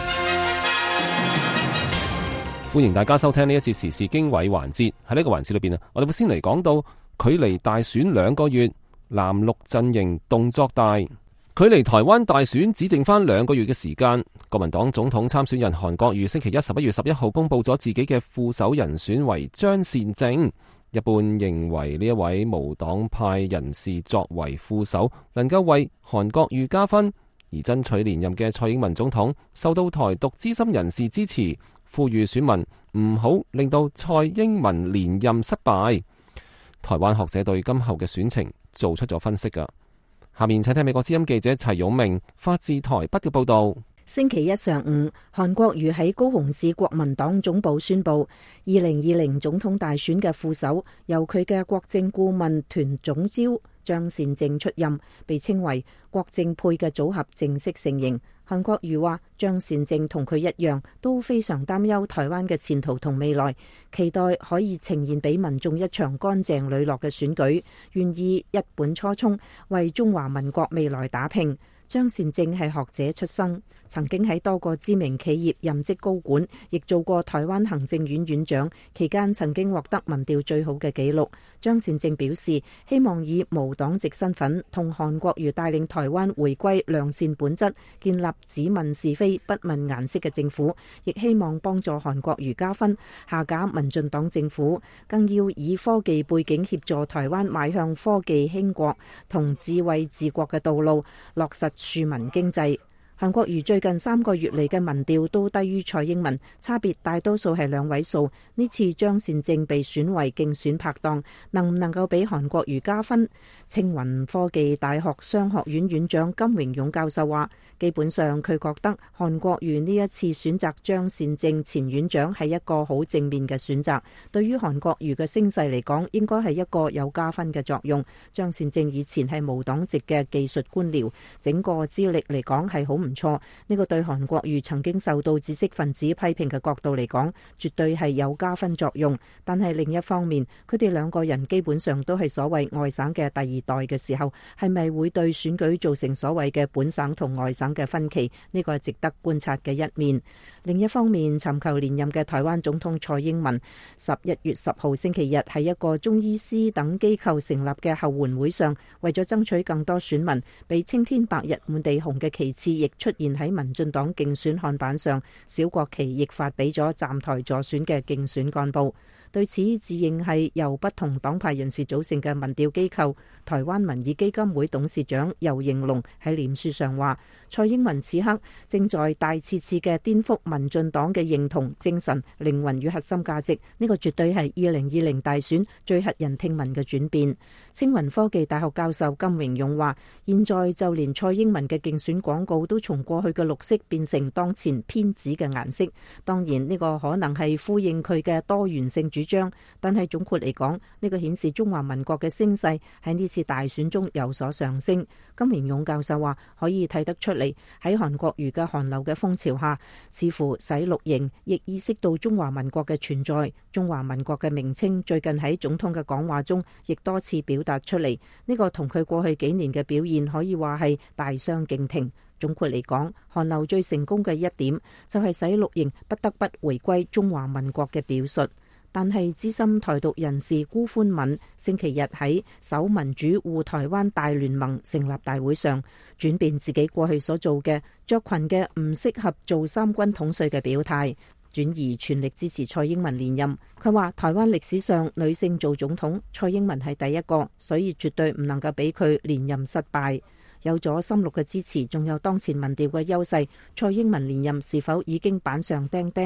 歡迎大家收聽呢一節時事經緯環節。喺呢個環節裏邊啊，我哋會先嚟講到距離大選兩個月，藍綠陣營動作大。距離台灣大選只剩翻兩個月嘅時間，國民黨總統參選人韓國瑜星期一十一月十一號公布咗自己嘅副手人選為張善政。一般認為呢一位無黨派人士作為副手，能夠為韓國瑜加分。而爭取連任嘅蔡英文總統受到台獨資深人士支持，呼籲選民唔好令到蔡英文連任失敗。台灣學者對今後嘅選情做出咗分析㗎。下面請聽美國之音記者齊勇明發自台北嘅報道。 星期一上午，韓國瑜喺高雄市國民黨總部宣布，二零二零總統大選嘅副手由佢嘅國政顧問團總召張善政出任，被稱為國政配嘅組合正式成形。韓國瑜話，張善政同佢一樣都非常擔憂台灣嘅前途同未來，期待可以呈現俾民眾一場乾淨磊落嘅選舉，願意一本初衷為中華民國未來打拼。張善政係學者出身，曾經喺多個知名企業任職高管，亦做過台灣行政院院長，期間曾經獲得民調最好嘅紀錄。張善政表示，希望以無黨籍身份同韓國瑜帶領台灣回歸良善本質，建立只問是非不問顏色嘅政府，亦希望幫助韓國瑜加分，下架民進黨政府，更要以科技背景協助台灣邁向科技興國同智慧治國嘅道路，落實庶民經濟。韓國瑜最近三個月嚟嘅民調都低於蔡英文，差別大多數係兩位數。呢次張善政被選為競選拍檔，能唔能夠俾韓國瑜加分？青雲科技大學商學院院長金榮勇教授話，基本上佢覺得韓國瑜呢一次選擇張善政前院長係一個好正面嘅選擇，對於韓國瑜嘅聲勢嚟講，應該係一個有加分嘅作用。張善政以前係無黨籍嘅技術官僚，整個資歷嚟講係好唔錯，呢個對韓國瑜曾經受到知識分子批評嘅角度嚟講，絕對係有加分作用。但係另一方面，佢哋兩個人基本上都係所謂外省嘅第二代嘅時候，係咪會對選舉造成所謂嘅本省同外省嘅分歧？呢個係值得觀察嘅一面。另一方面，尋求連任嘅台灣總統蔡英文，十一月十號星期日喺一個中醫師等機構成立嘅後援會上，為咗爭取更多選民，被青天白日滿地紅嘅旗幟亦出現喺民進黨競選看板上，小國旗亦發俾咗站台助選嘅競選幹部。對此，自認係由不同黨派人士組成嘅民調機構台灣民意基金會董事長游盈龍喺臉書上話，蔡英文此刻正在大次次嘅顛覆民進黨嘅認同精神、靈魂與核心價值，呢個絕對係二零二零大選最駭人聽聞嘅轉變。青雲科技大學教授金榮勇話，現在就連蔡英文嘅競選廣告都從過去嘅綠色變成當前偏紫嘅顏色，當然呢個可能係呼應佢嘅多元性主張，但係總括嚟講，呢個顯示中華民國嘅聲勢喺呢次大選中有所上升。金榮勇教授話，可以睇得出嚟，喺韓國瑜嘅韓流嘅風潮下，似乎洗綠營亦意識到中華民國嘅存在。中華民國嘅名稱最近喺總統嘅講話中亦多次表達出嚟，呢個同佢過去幾年嘅表現可以話係大相徑庭。總括嚟講，韓流最成功嘅一點就係洗綠營不得不回歸中華民國嘅表述。但係資深台獨人士辜寬敏星期日喺守民主護台灣大聯盟成立大會上，轉變自己過去所做嘅着裙嘅唔適合做三軍統帥嘅表態，轉而全力支持蔡英文連任。佢話台灣歷史上女性做總統，蔡英文係第一個，所以絕對唔能夠俾佢連任失敗。有咗深綠嘅支持，仲有當前民調嘅優勢，蔡英文連任是否已經板上釘釘？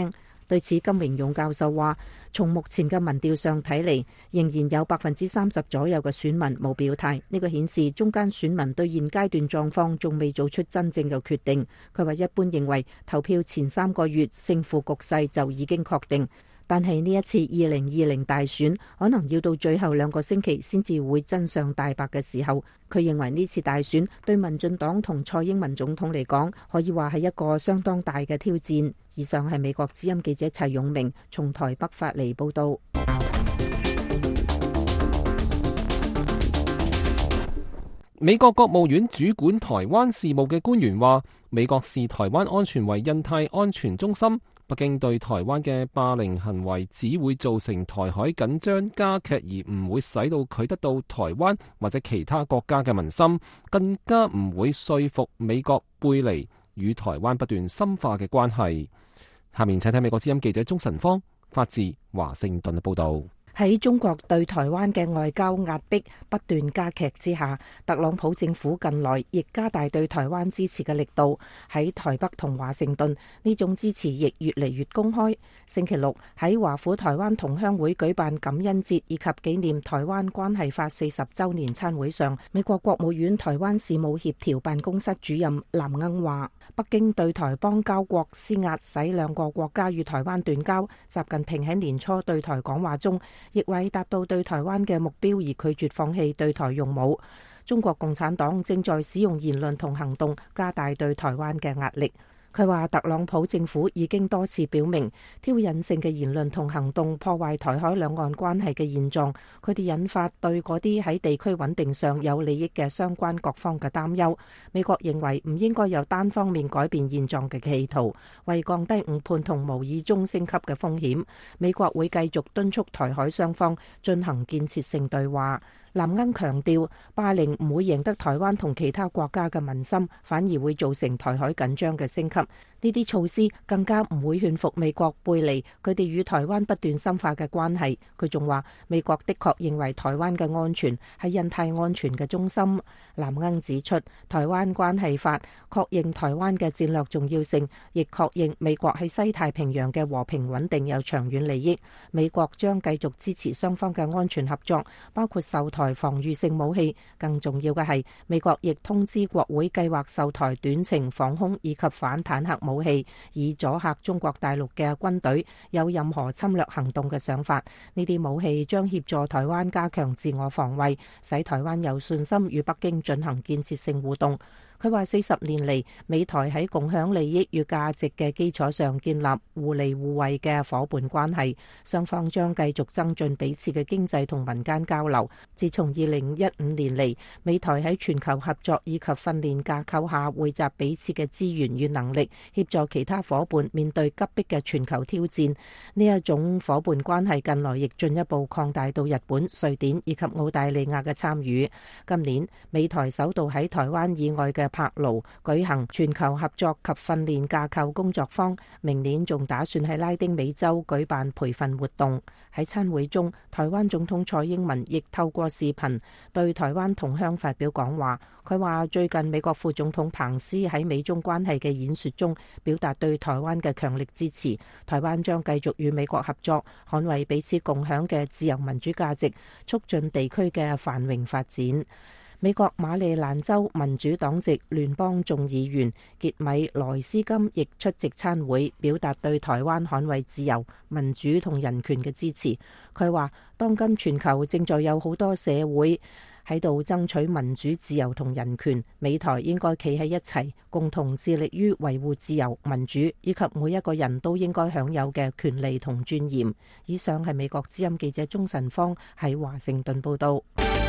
對此，金榮勇教授話：從目前嘅民調上睇嚟，仍然有百分之三十左右嘅選民冇表態。呢個顯示中間選民對現階段狀況仲未做出真正嘅決定。佢話一般認為投票前三個月勝負局勢就已經確定。但係呢一次二零二零大選可能要到最後兩個星期先至會真相大白嘅時候，佢認為呢次大選對民進黨同蔡英文總統嚟講，可以話係一個相當大嘅挑戰。以上係美國之音記者齊永明從台北發嚟報道。 美國國務院主管台灣事務嘅官員話，美國視台灣安全為印太安全中心。北京對台灣嘅霸凌行為只會造成台海緊張加劇，而唔會使到佢得到台灣或者其他國家嘅民心，更加唔會說服美國背離與台灣不斷深化嘅關係。下面請睇美國之音記者鍾晨芳發自華盛頓嘅報道。 喺中國對台灣嘅外交壓迫不斷加劇之下，特朗普政府近來亦加大對台灣支持嘅力度。喺台北同華盛頓，呢種支持亦越嚟越公開。星期六喺華府台灣同鄉會舉辦感恩節以及紀念台灣關係法四十週年餐會上，美國國務院台灣事務協調辦公室主任藍鶯話：北京對台邦交國施壓，使兩個國家與台灣斷交。習近平喺年初對台講話中，亦為達到對台灣嘅目標而拒絕放棄對台用武。中國共產黨正在使用言論同行動加大對台灣嘅壓力。佢話特朗普政府已經多次表明，挑釁性嘅言論同行動破壞台海兩岸關係嘅現狀，佢哋引發對嗰啲喺地區穩定上有利益嘅相關各方嘅擔憂。美國認為唔應該有單方面改變現狀嘅企圖，為降低誤判同無意中升級嘅風險，美國會繼續敦促台海雙方進行建設性對話。藍鶯強調，霸凌唔會贏得台灣同其他國家嘅民心，反而會造成台海緊張嘅升級。呢啲措施更加唔會勸服美國背離佢哋與台灣不斷深化嘅關係。佢仲話，美國的確認為台灣嘅安全係印太安全嘅中心。藍鶯指出，台灣關係法確認台灣嘅戰略重要性，亦確認美國喺西太平洋嘅和平穩定有長遠利益。美國將繼續支持雙方嘅安全合作，包括售台防禦性武器。更重要嘅係，美國亦通知國會計劃售台短程防空以及反坦克武器，以阻嚇中國大陸嘅軍隊有任何侵略行動嘅想法。呢啲武器將協助台灣加強自我防衛，使台灣有信心與北京進行建設性互動。佢話：四十年嚟，美台喺共享利益與價值嘅基礎上建立互利互惠嘅夥伴關係，雙方將繼續增進彼此嘅經濟同民間交流。自從二零一五年嚟，美台喺全球合作以及訓練架構下匯集彼此嘅資源與能力，協助其他夥伴面對急迫嘅全球挑戰。呢一種夥伴關係近來亦進一步擴大到日本、瑞典以及澳大利亞嘅參與。今年，美台首度喺台灣以外嘅柏勞舉行全球合作及訓練架構工作坊，明年仲打算喺拉丁美洲舉辦培訓活動。喺餐會中，台灣總統蔡英文亦透過視頻對台灣同鄉發表講話。佢話最近美國副總統彭斯喺美中關係嘅演說中表達對台灣嘅強力支持，台灣將繼續與美國合作，捍衛彼此共享嘅自由民主價值，促進地區嘅繁榮發展。美國馬里蘭州民主黨籍聯邦眾議員傑米萊斯金亦出席餐會，表達對台灣捍衛自由、民主同人權嘅支持。佢話：當今全球正在有好多社會喺度爭取民主、自由同人權，美台應該企喺一齊，共同致力於維護自由、民主以及每一個人都應該享有嘅權利同尊嚴。以上係美國之音記者鍾晨芳喺華盛頓報道。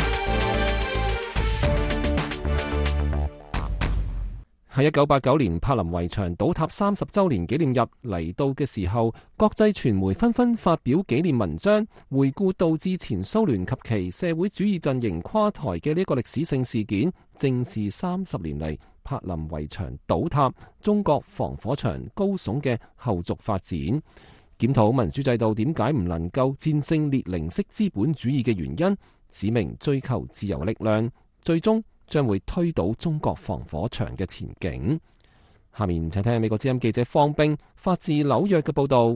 喺一九八九年柏林圍牆倒塌三十週年紀念日嚟到嘅時候，國際傳媒紛紛發表紀念文章，回顧導致前蘇聯及其社會主義陣營垮台嘅呢個歷史性事件，正是三十年嚟柏林圍牆倒塌、中國防火牆高聳嘅後續發展，檢討民主制度點解唔能夠戰勝列寧式資本主義嘅原因，指明追求自由力量，最終將會推倒中國防火牆嘅前景。下面請聽美國之音記者方冰發自紐約嘅報道。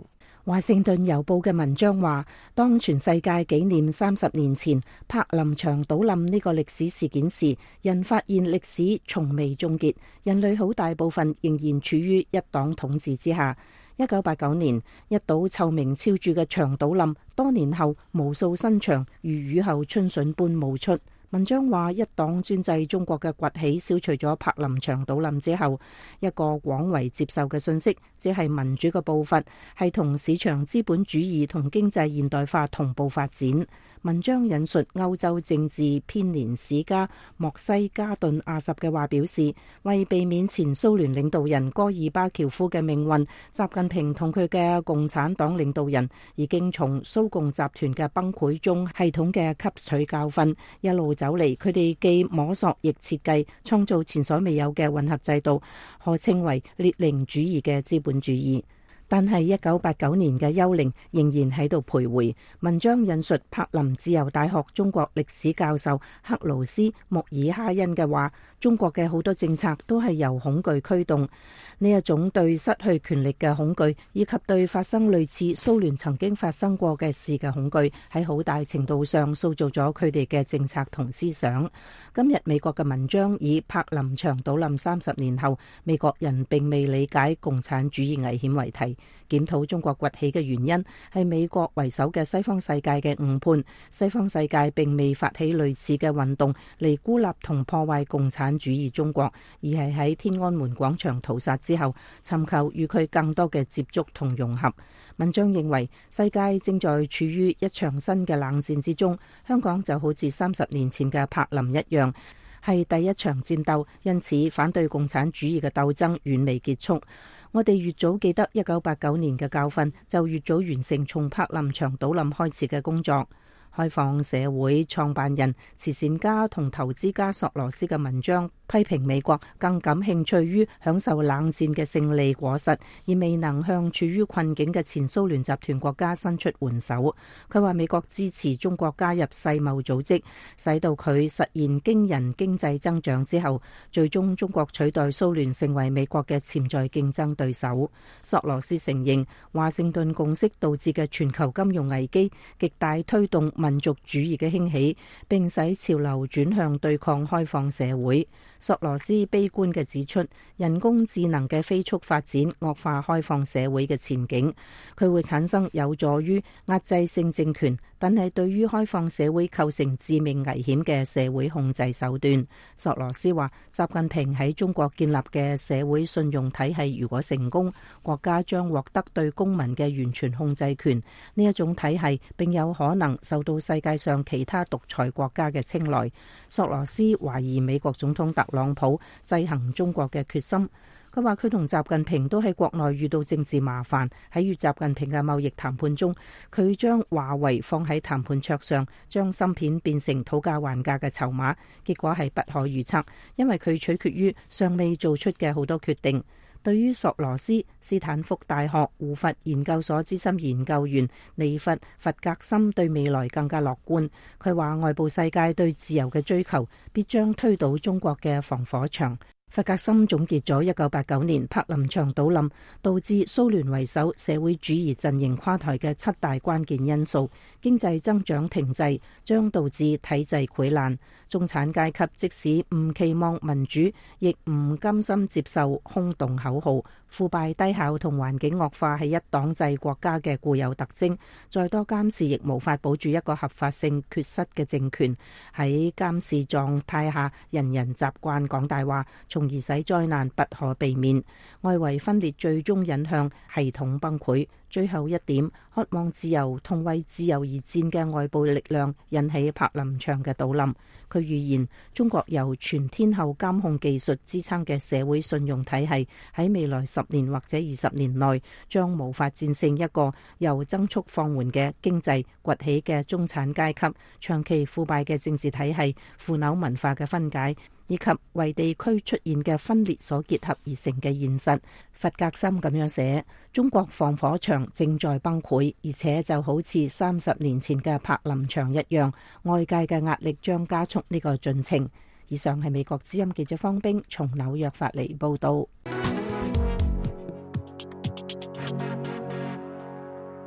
華盛頓郵報嘅文章話，當全世界紀念三十年前柏林牆倒冧呢個歷史事件時，人發現歷史從未終結，人類好大部分仍然處於一黨統治之下。一九八九年，一堵臭名昭著嘅牆倒冧，多年後無數新牆如雨後春筍般冒出。文章話，一黨專制中國嘅崛起消除咗柏林牆倒冧之後一個廣為接受嘅信息，即係民主嘅步伐係同市場資本主義同經濟現代化同步發展。文章引述歐洲政治編年史家莫西加頓亞什嘅話表示，為避免前蘇聯領導人戈爾巴喬夫嘅命運，習近平同佢嘅共產黨領導人已經從蘇共集團嘅崩潰中系統嘅吸取教訓，一路走嚟，佢哋既摸索亦設計創造前所未有嘅混合制度，可稱為列寧主義嘅資本主義。但係一九八九年嘅幽靈仍然喺度徘徊。文章引述柏林自由大學中國歷史教授克勞斯穆爾哈恩嘅話，中國嘅好多政策都係由恐懼驅動。呢一種對失去權力嘅恐懼，以及對發生類似蘇聯曾經發生過嘅事嘅恐懼，喺好大程度上塑造咗佢哋嘅政策同思想。今日美國嘅文章以柏林牆倒冧三十年後，美國人並未理解共產主義危險為題，檢討中國崛起嘅原因係美國為首嘅西方世界嘅誤判。西方世界並未發起類似嘅運動嚟孤立同破壞共產主義中國，而係喺天安門廣場屠殺之後，尋求與佢更多嘅接觸同融合。文章認為，世界正在處於一場新嘅冷戰之中，香港就好似三十年前嘅柏林一樣，係第一場戰鬥，因此反對共產主義嘅鬥爭遠未結束。我哋越早記得一九八九年嘅教訓，就越早完成從柏林牆倒冧開始嘅工作。開放社會創辦人、慈善家同投資家索羅斯嘅文章批評美國更感興趣於享受冷戰嘅勝利果實，而未能向處於困境嘅前蘇聯集團國家伸出援手。佢話美國支持中國加入世貿組織，使到佢實現驚人經濟增長之後，最終中國取代蘇聯成為美國嘅潛在競爭對手。索羅斯承認，華盛頓共識導致嘅全球金融危機極大推動民族主義嘅興起，並使潮流轉向對抗開放社會。索羅斯悲觀嘅指出，人工智能嘅飛速發展惡化開放社會嘅前景，佢會產生有助於壓制性政權，但係對於開放社會構成致命危險嘅社會控制手段。索羅斯話，習近平喺中國建立嘅社會信用體系如果成功，國家將獲得對公民嘅完全控制權。呢一種體系並有可能受到世界上其他獨裁國家嘅青睞。索羅斯懷疑美國總統特朗普制衡中國嘅決心。佢話佢同習近平都喺國內遇到政治麻煩，喺與習近平嘅貿易談判中，佢將華為放喺談判桌上，將芯片變成討價還價嘅籌碼，結果係不可預測，因為佢取決於尚未做出嘅好多決定。對於索羅斯，斯坦福大學胡佛研究所資深研究員尼弗弗格森對未來更加樂觀。佢話外部世界對自由嘅追求必將推倒中國嘅防火牆。弗格森總結咗一九八九年柏林牆倒冧導致蘇聯為首社會主義陣營垮台嘅七大關鍵因素：經濟增長停滯將導致體制潰爛，中產階級即使唔期望民主，亦唔甘心接受空洞口號。腐敗低效同環境惡化係一黨制國家嘅固有特徵，再多監視亦無法保住一個合法性缺失嘅政權。喺監視狀態下，人人習慣講大話，從而使災難不可避免。外圍分裂最終引向系統崩潰。最後一點，渴望自由同為自由而戰嘅外部力量引起柏林牆嘅倒冧。佢預言中國由全天候監控技術支撐嘅社會信用體系喺未來十年或者二十年內將無法戰勝一個由增速放緩嘅經濟崛起嘅中產階級、長期腐敗嘅政治體系、腐朽文化嘅分解，以及為地區出現嘅分裂所結合而成嘅現實。弗格森咁樣寫：中國防火牆正在崩潰，而且就好似三十年前嘅柏林牆一樣，外界嘅壓力將加速呢個進程。以上係美國之音記者方冰從紐約發嚟報道。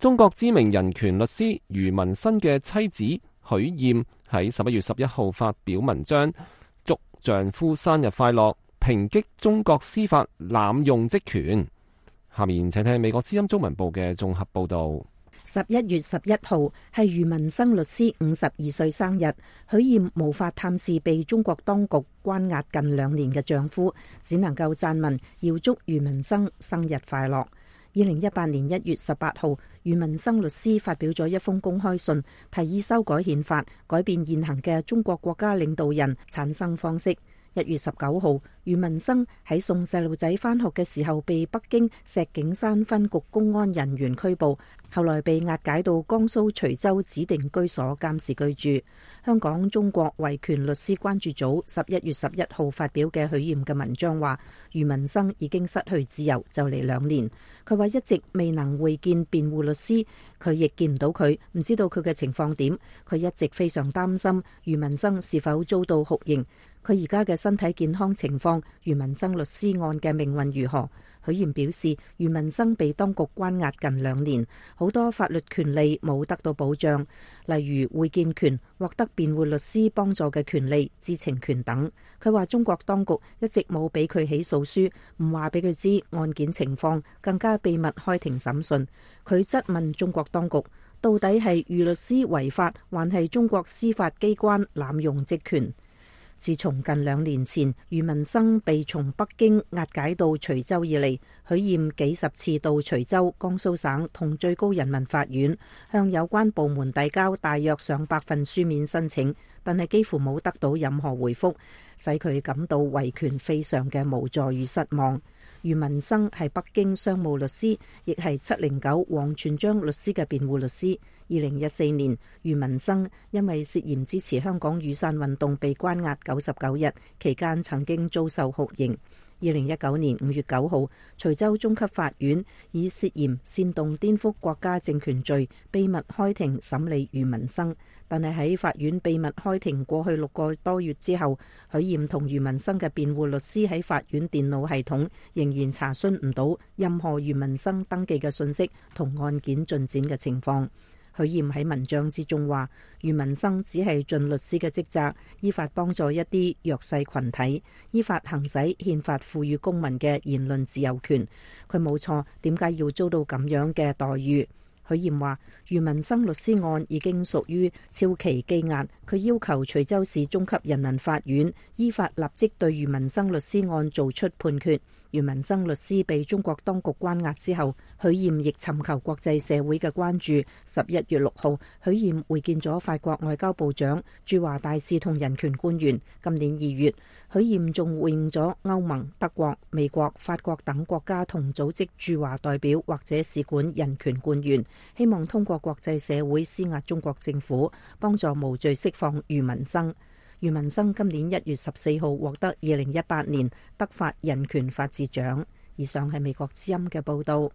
中國知名人權律師余文生嘅妻子許艷喺十一月十一號發表文章，祝丈夫生日快樂，抨擊中國司法濫用職權。下面請聽美國之音中文部嘅綜合報道。 十一月十一號係余文生律師五十二歲生日，許艷無法探視被中國當局關押近兩年嘅丈夫，只能夠撰文要祝余文生生日快樂。二零一八年一月十八號，余文生律師發表咗一封公開信，提議修改憲法，改變現行嘅中國國家領導人產生方式。一月十九號，余文生喺送細路仔返學嘅時候，被北京石景山分局公安人員拘捕，後來被押解到江蘇徐州指定居所監視居住。香港中國維權律師關注組十一月十一號發表嘅許艷嘅文章話，余文生已經失去自由就嚟兩年。佢話一直未能會見辯護律師，佢亦見唔到佢，唔知道佢嘅情況點。佢一直非常擔心余文生是否遭到酷刑。佢而家嘅身體健康情況，余文生律師案嘅命運如何？許艷表示，余文生被當局關押近兩年，好多法律權利冇得到保障，例如會見權、獲得辯護律師幫助嘅權利、知情權等。佢話中國當局一直冇俾佢起訴書，唔話俾佢知案件情況，更加秘密開庭審訊。佢質問中國當局，到底係余律師違法，還係中國司法機關濫用職權？自從近兩年前余文生被從北京押解到徐州以嚟，許艷幾十次到徐州、江蘇省同最高人民法院向有關部門遞交大約上百份書面申請，但係幾乎冇得到任何回覆，使佢感到維權非常嘅無助與失望。余文生係北京商務律師，亦係七零九王全璋律師嘅辯護律師。二零一四年，余文生因為涉嫌支持香港雨傘運動被關押九十九日，期間曾經遭受酷刑。二零一九年五月九號，徐州中級法院以涉嫌煽動顛覆國家政權罪秘密開庭審理余文生，但係喺法院秘密開庭過去六個多月之後，許艷同余文生嘅辯護律師喺法院電腦系統仍然查詢唔到任何余文生登記嘅信息同案件進展嘅情況。許艷喺文章之中話，余文生只係盡律師嘅職責，依法幫助一啲弱勢群體，依法行使憲法賦予公民嘅言論自由權。佢冇錯，點解要遭到咁樣嘅待遇？許艷話，余文生律師案已經屬於超期羈押，佢要求徐州市中級人民法院依法立即對余文生律師案做出判決。余文生律師被中國當局關押之後，許艷亦尋求國際社會嘅關注。十一月六號，許艷會見咗法國外交部長、駐華大使同人權官員。今年二月，許艷仲會見咗歐盟、德國、美國、法國等國家同組織駐華代表或者使館人權官員，希望通過國際社會施壓中國政府，幫助無罪釋放余文生。余文生今年一月十四號獲得二零一八年德法人權法治獎。以上係美國之音嘅報道。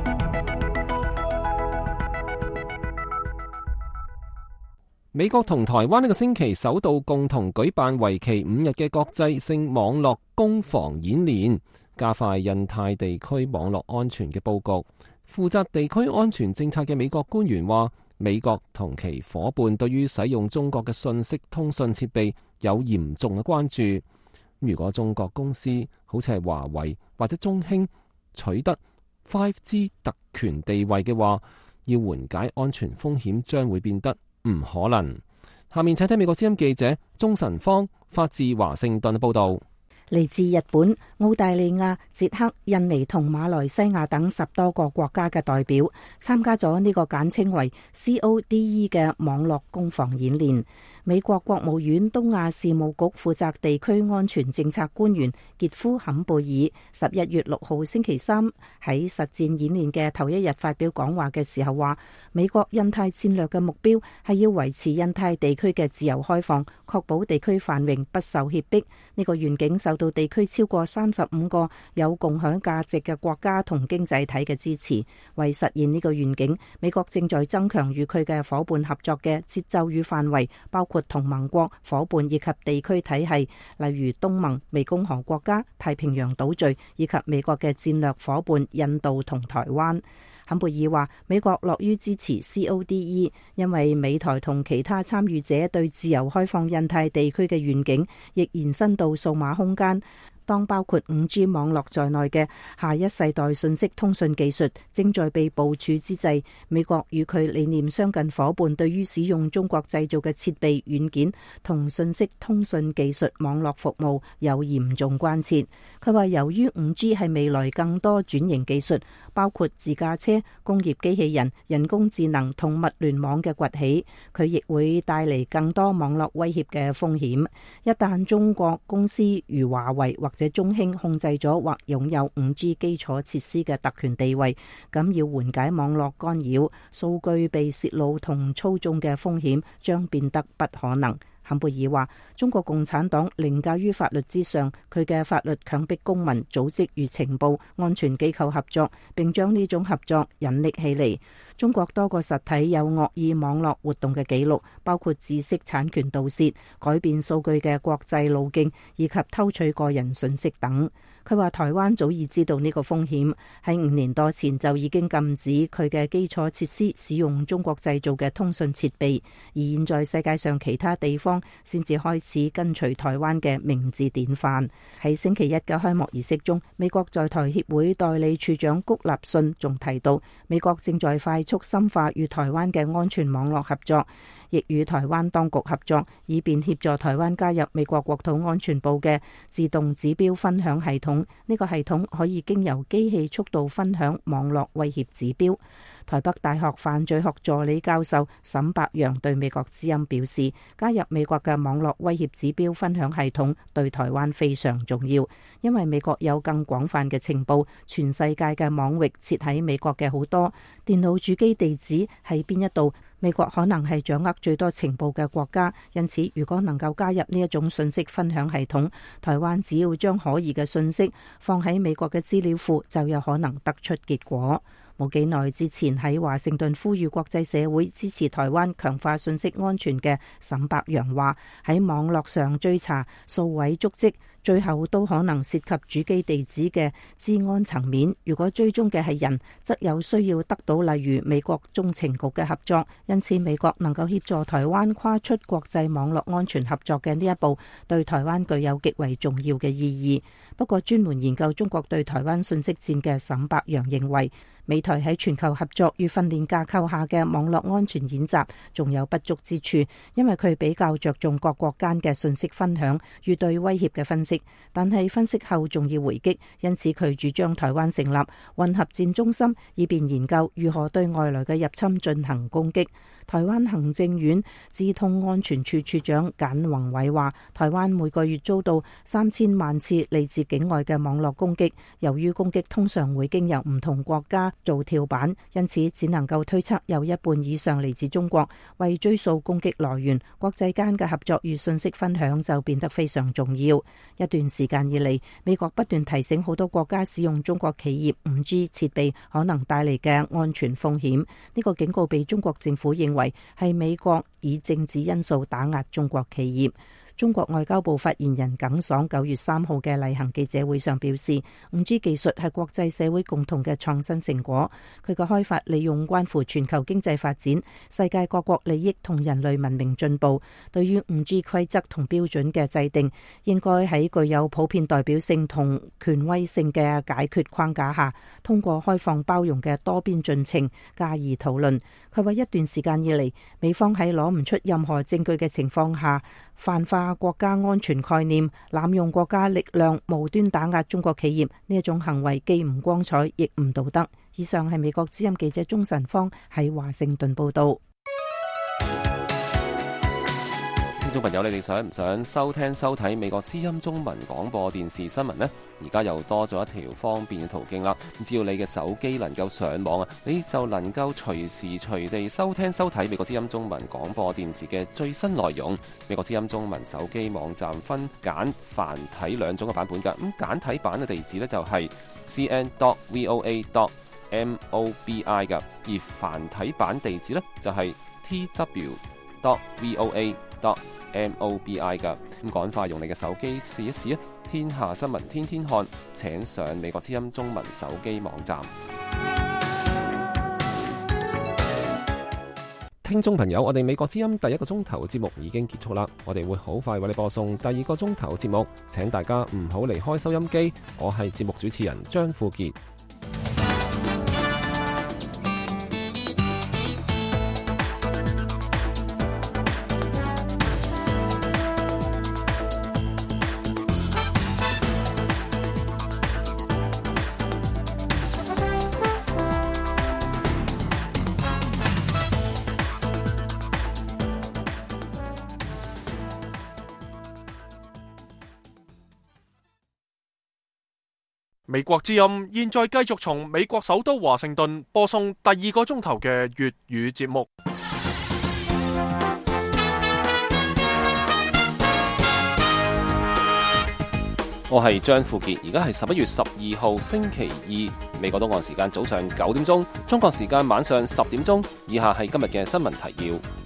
美國同台灣呢個星期首度共同舉辦為期五日嘅國際性網絡攻防演練，加快印太地區網絡安全嘅佈局。負責地區安全政策嘅美國官員話，美國同其夥伴對於使用中國嘅信息通訊設備有嚴重嘅關注。如果中國公司好似係華為或者中興取得 五 G 特權地位嘅話，要緩解安全風險將會變得唔可能。下面請睇美國之音記者鍾晨芳發自華盛頓嘅報道。 嚟自日本、澳大利亞、捷克、印尼同馬來西亞等十多個國家嘅代表參加咗呢個簡稱為 C O D E 嘅網絡攻防演練。美國國務院東亞事務局負責地區安全政策官員傑夫坎貝爾十一月六號星期三喺實戰演練嘅頭一日發表講話嘅時候話，美國印太戰略嘅目標係要維持印太地區嘅自由開放，確保地區繁榮不受脅迫。呢個願景受到地區超過三十五個有共享價值嘅國家同經濟體嘅支持。為實現呢個願景，美國正在增強與佢嘅伙伴合作嘅節奏與範圍，包括同盟國、伙伴以及地區體系，例如東盟、湄公河國家、太平洋島嶼以及美國嘅戰略伙伴印度同台灣。 坎貝爾話美國樂於支持 C O D E， 因為美台同其他參與者對自由開放印太地區嘅願景亦延伸到數碼空間。當包括 五 G 網絡在內嘅下一世代信息通訊技術正在被部署之際，美國與佢理念相近夥伴對於使用中國製造嘅設備、軟件同信息通訊技術網絡服務有嚴重關切。佢話由於 五 G 係未來更多轉型技術，包括自駕車、工業機器人、人工智能同物聯網嘅崛起，佢亦會帶嚟更多網絡威脅嘅風險。一旦中國公司如華為或或者中興控制咗或擁有 五 G 基礎設施嘅特權地位，咁要緩解網絡干擾、數據被泄露同操縱嘅風險將變得不可能。坎貝爾話：中國共產黨凌駕於法律之上，佢嘅法律強迫公民、組織與情報安全機構合作，並將呢種合作引力起嚟。中國多個實體有惡意網絡活動嘅記錄，包括知識產權盜竊、改變數據嘅國際路徑以及偷取個人信息等。佢話台灣早已知道呢個風險，喺五年多前就已經禁止佢嘅基礎設施使用中國製造嘅通訊設備，而現在世界上其他地方先至開始跟隨台灣嘅明智典範。喺星期一嘅開幕儀式中，美國在台協會代理處長谷立信仲提到，美國正在快速深化與台灣嘅安全網絡合作，亦與台灣當局合作，以便協助台灣加入美國國土安全部嘅自動指標分享系統。呢個系統可以經由機器速度分享網絡威脅指標。台北大學犯罪學助理教授沈伯洋對美國之音表示，加入美國嘅網絡威脅指標分享系統對台灣非常重要，因為美國有更廣泛嘅情報，全世界嘅網域設喺美國嘅好多電腦主機地址喺邊一度，美國可能係掌握最多情報嘅國家。因此，如果能夠加入呢一種信息分享系統，台灣只要將可疑嘅信息放喺美國嘅資料庫，就有可能得出結果。冇幾耐之前喺華盛頓呼籲國際社會支持台灣強化信息安全嘅沈伯洋話，喺網絡上追查數位足跡，最後都可能涉及主機地址嘅資安層面。如果追蹤嘅係人，則有需要得到例如美國中情局嘅合作。因此，美國能夠協助台灣跨出國際網絡安全合作嘅呢一步，對台灣具有極為重要嘅意義。不過，專門研究中國對台灣信息戰嘅沈伯洋認為，美台喺全球合作與訓練架構下嘅網絡安全演習仲有不足之處，因為佢比較着重各國間嘅信息分享與對威脅嘅分析，但係分析後仲要回擊，因此佢主張台灣成立混合戰中心，以便研究如何對外來嘅入侵進行攻擊。台灣行政院資通安全處處長簡宏偉話，台灣每個月遭到三千萬次嚟自境外嘅網絡攻擊，由於攻擊通常會經由唔同國家做跳板，因此只能夠推測有一半以上嚟自中國。為追溯攻擊來源，國際間嘅合作與信息分享就變得非常重要。一段時間以嚟，美國不斷提醒好多國家使用中國企業 五 G 設備可能帶嚟嘅安全風險。呢個警告被中國政府認為係美國以政治因素打壓中國企業。中國外交部發言人耿爽九月三號嘅例行記者會上表示，五 G 技術係國際社會共同嘅創新成果，佢嘅開發利用關乎全球經濟發展、世界各國利益同人類文明進步。對於五 G 規則同標準嘅制定，應該喺具有普遍代表性同權威性嘅解決框架下，通過開放包容嘅多邊進程加以討論。佢話一段時間以嚟，美方喺攞唔出任何證據嘅情況下，泛化國家安全概念，濫用國家力量，無端打壓中國企業，呢一種行為既唔光彩，亦唔道德。以上係美國之音記者鍾晨芳喺華盛頓報道。 聽眾朋友，你哋想唔想收聽收睇美國之音中文廣播電視新聞呢？而家又多咗一條方便嘅途徑啦！只要你嘅手機能夠上網啊，你就能夠隨時隨地收聽收睇美國之音中文廣播電視嘅最新內容。美國之音中文手機網站分簡繁體兩種嘅版本㗎。咁簡體版嘅地址呢，就係 c n dot voa dot mobi 㗎，而繁體版地址呢，就係 t w dot voa dot mobi 㗎。咁趕快用你嘅手機試一試啊！天下新聞天天看，請上美國之音中文手機網站。 聽眾朋友，我哋美國之音第一個鐘頭節目已經結束啦，我哋會好快為你播送第二個鐘頭節目，請大家唔好離開收音機。我係節目主持人張富傑。 美國之音現在繼續從美國首都華盛頓播送第二個鐘頭嘅粵語節目。 我係張富傑，而家係十一月十二號星期二，美國東岸時間早上九點鐘，中國時間晚上十點鐘。以下係今日嘅新聞提要。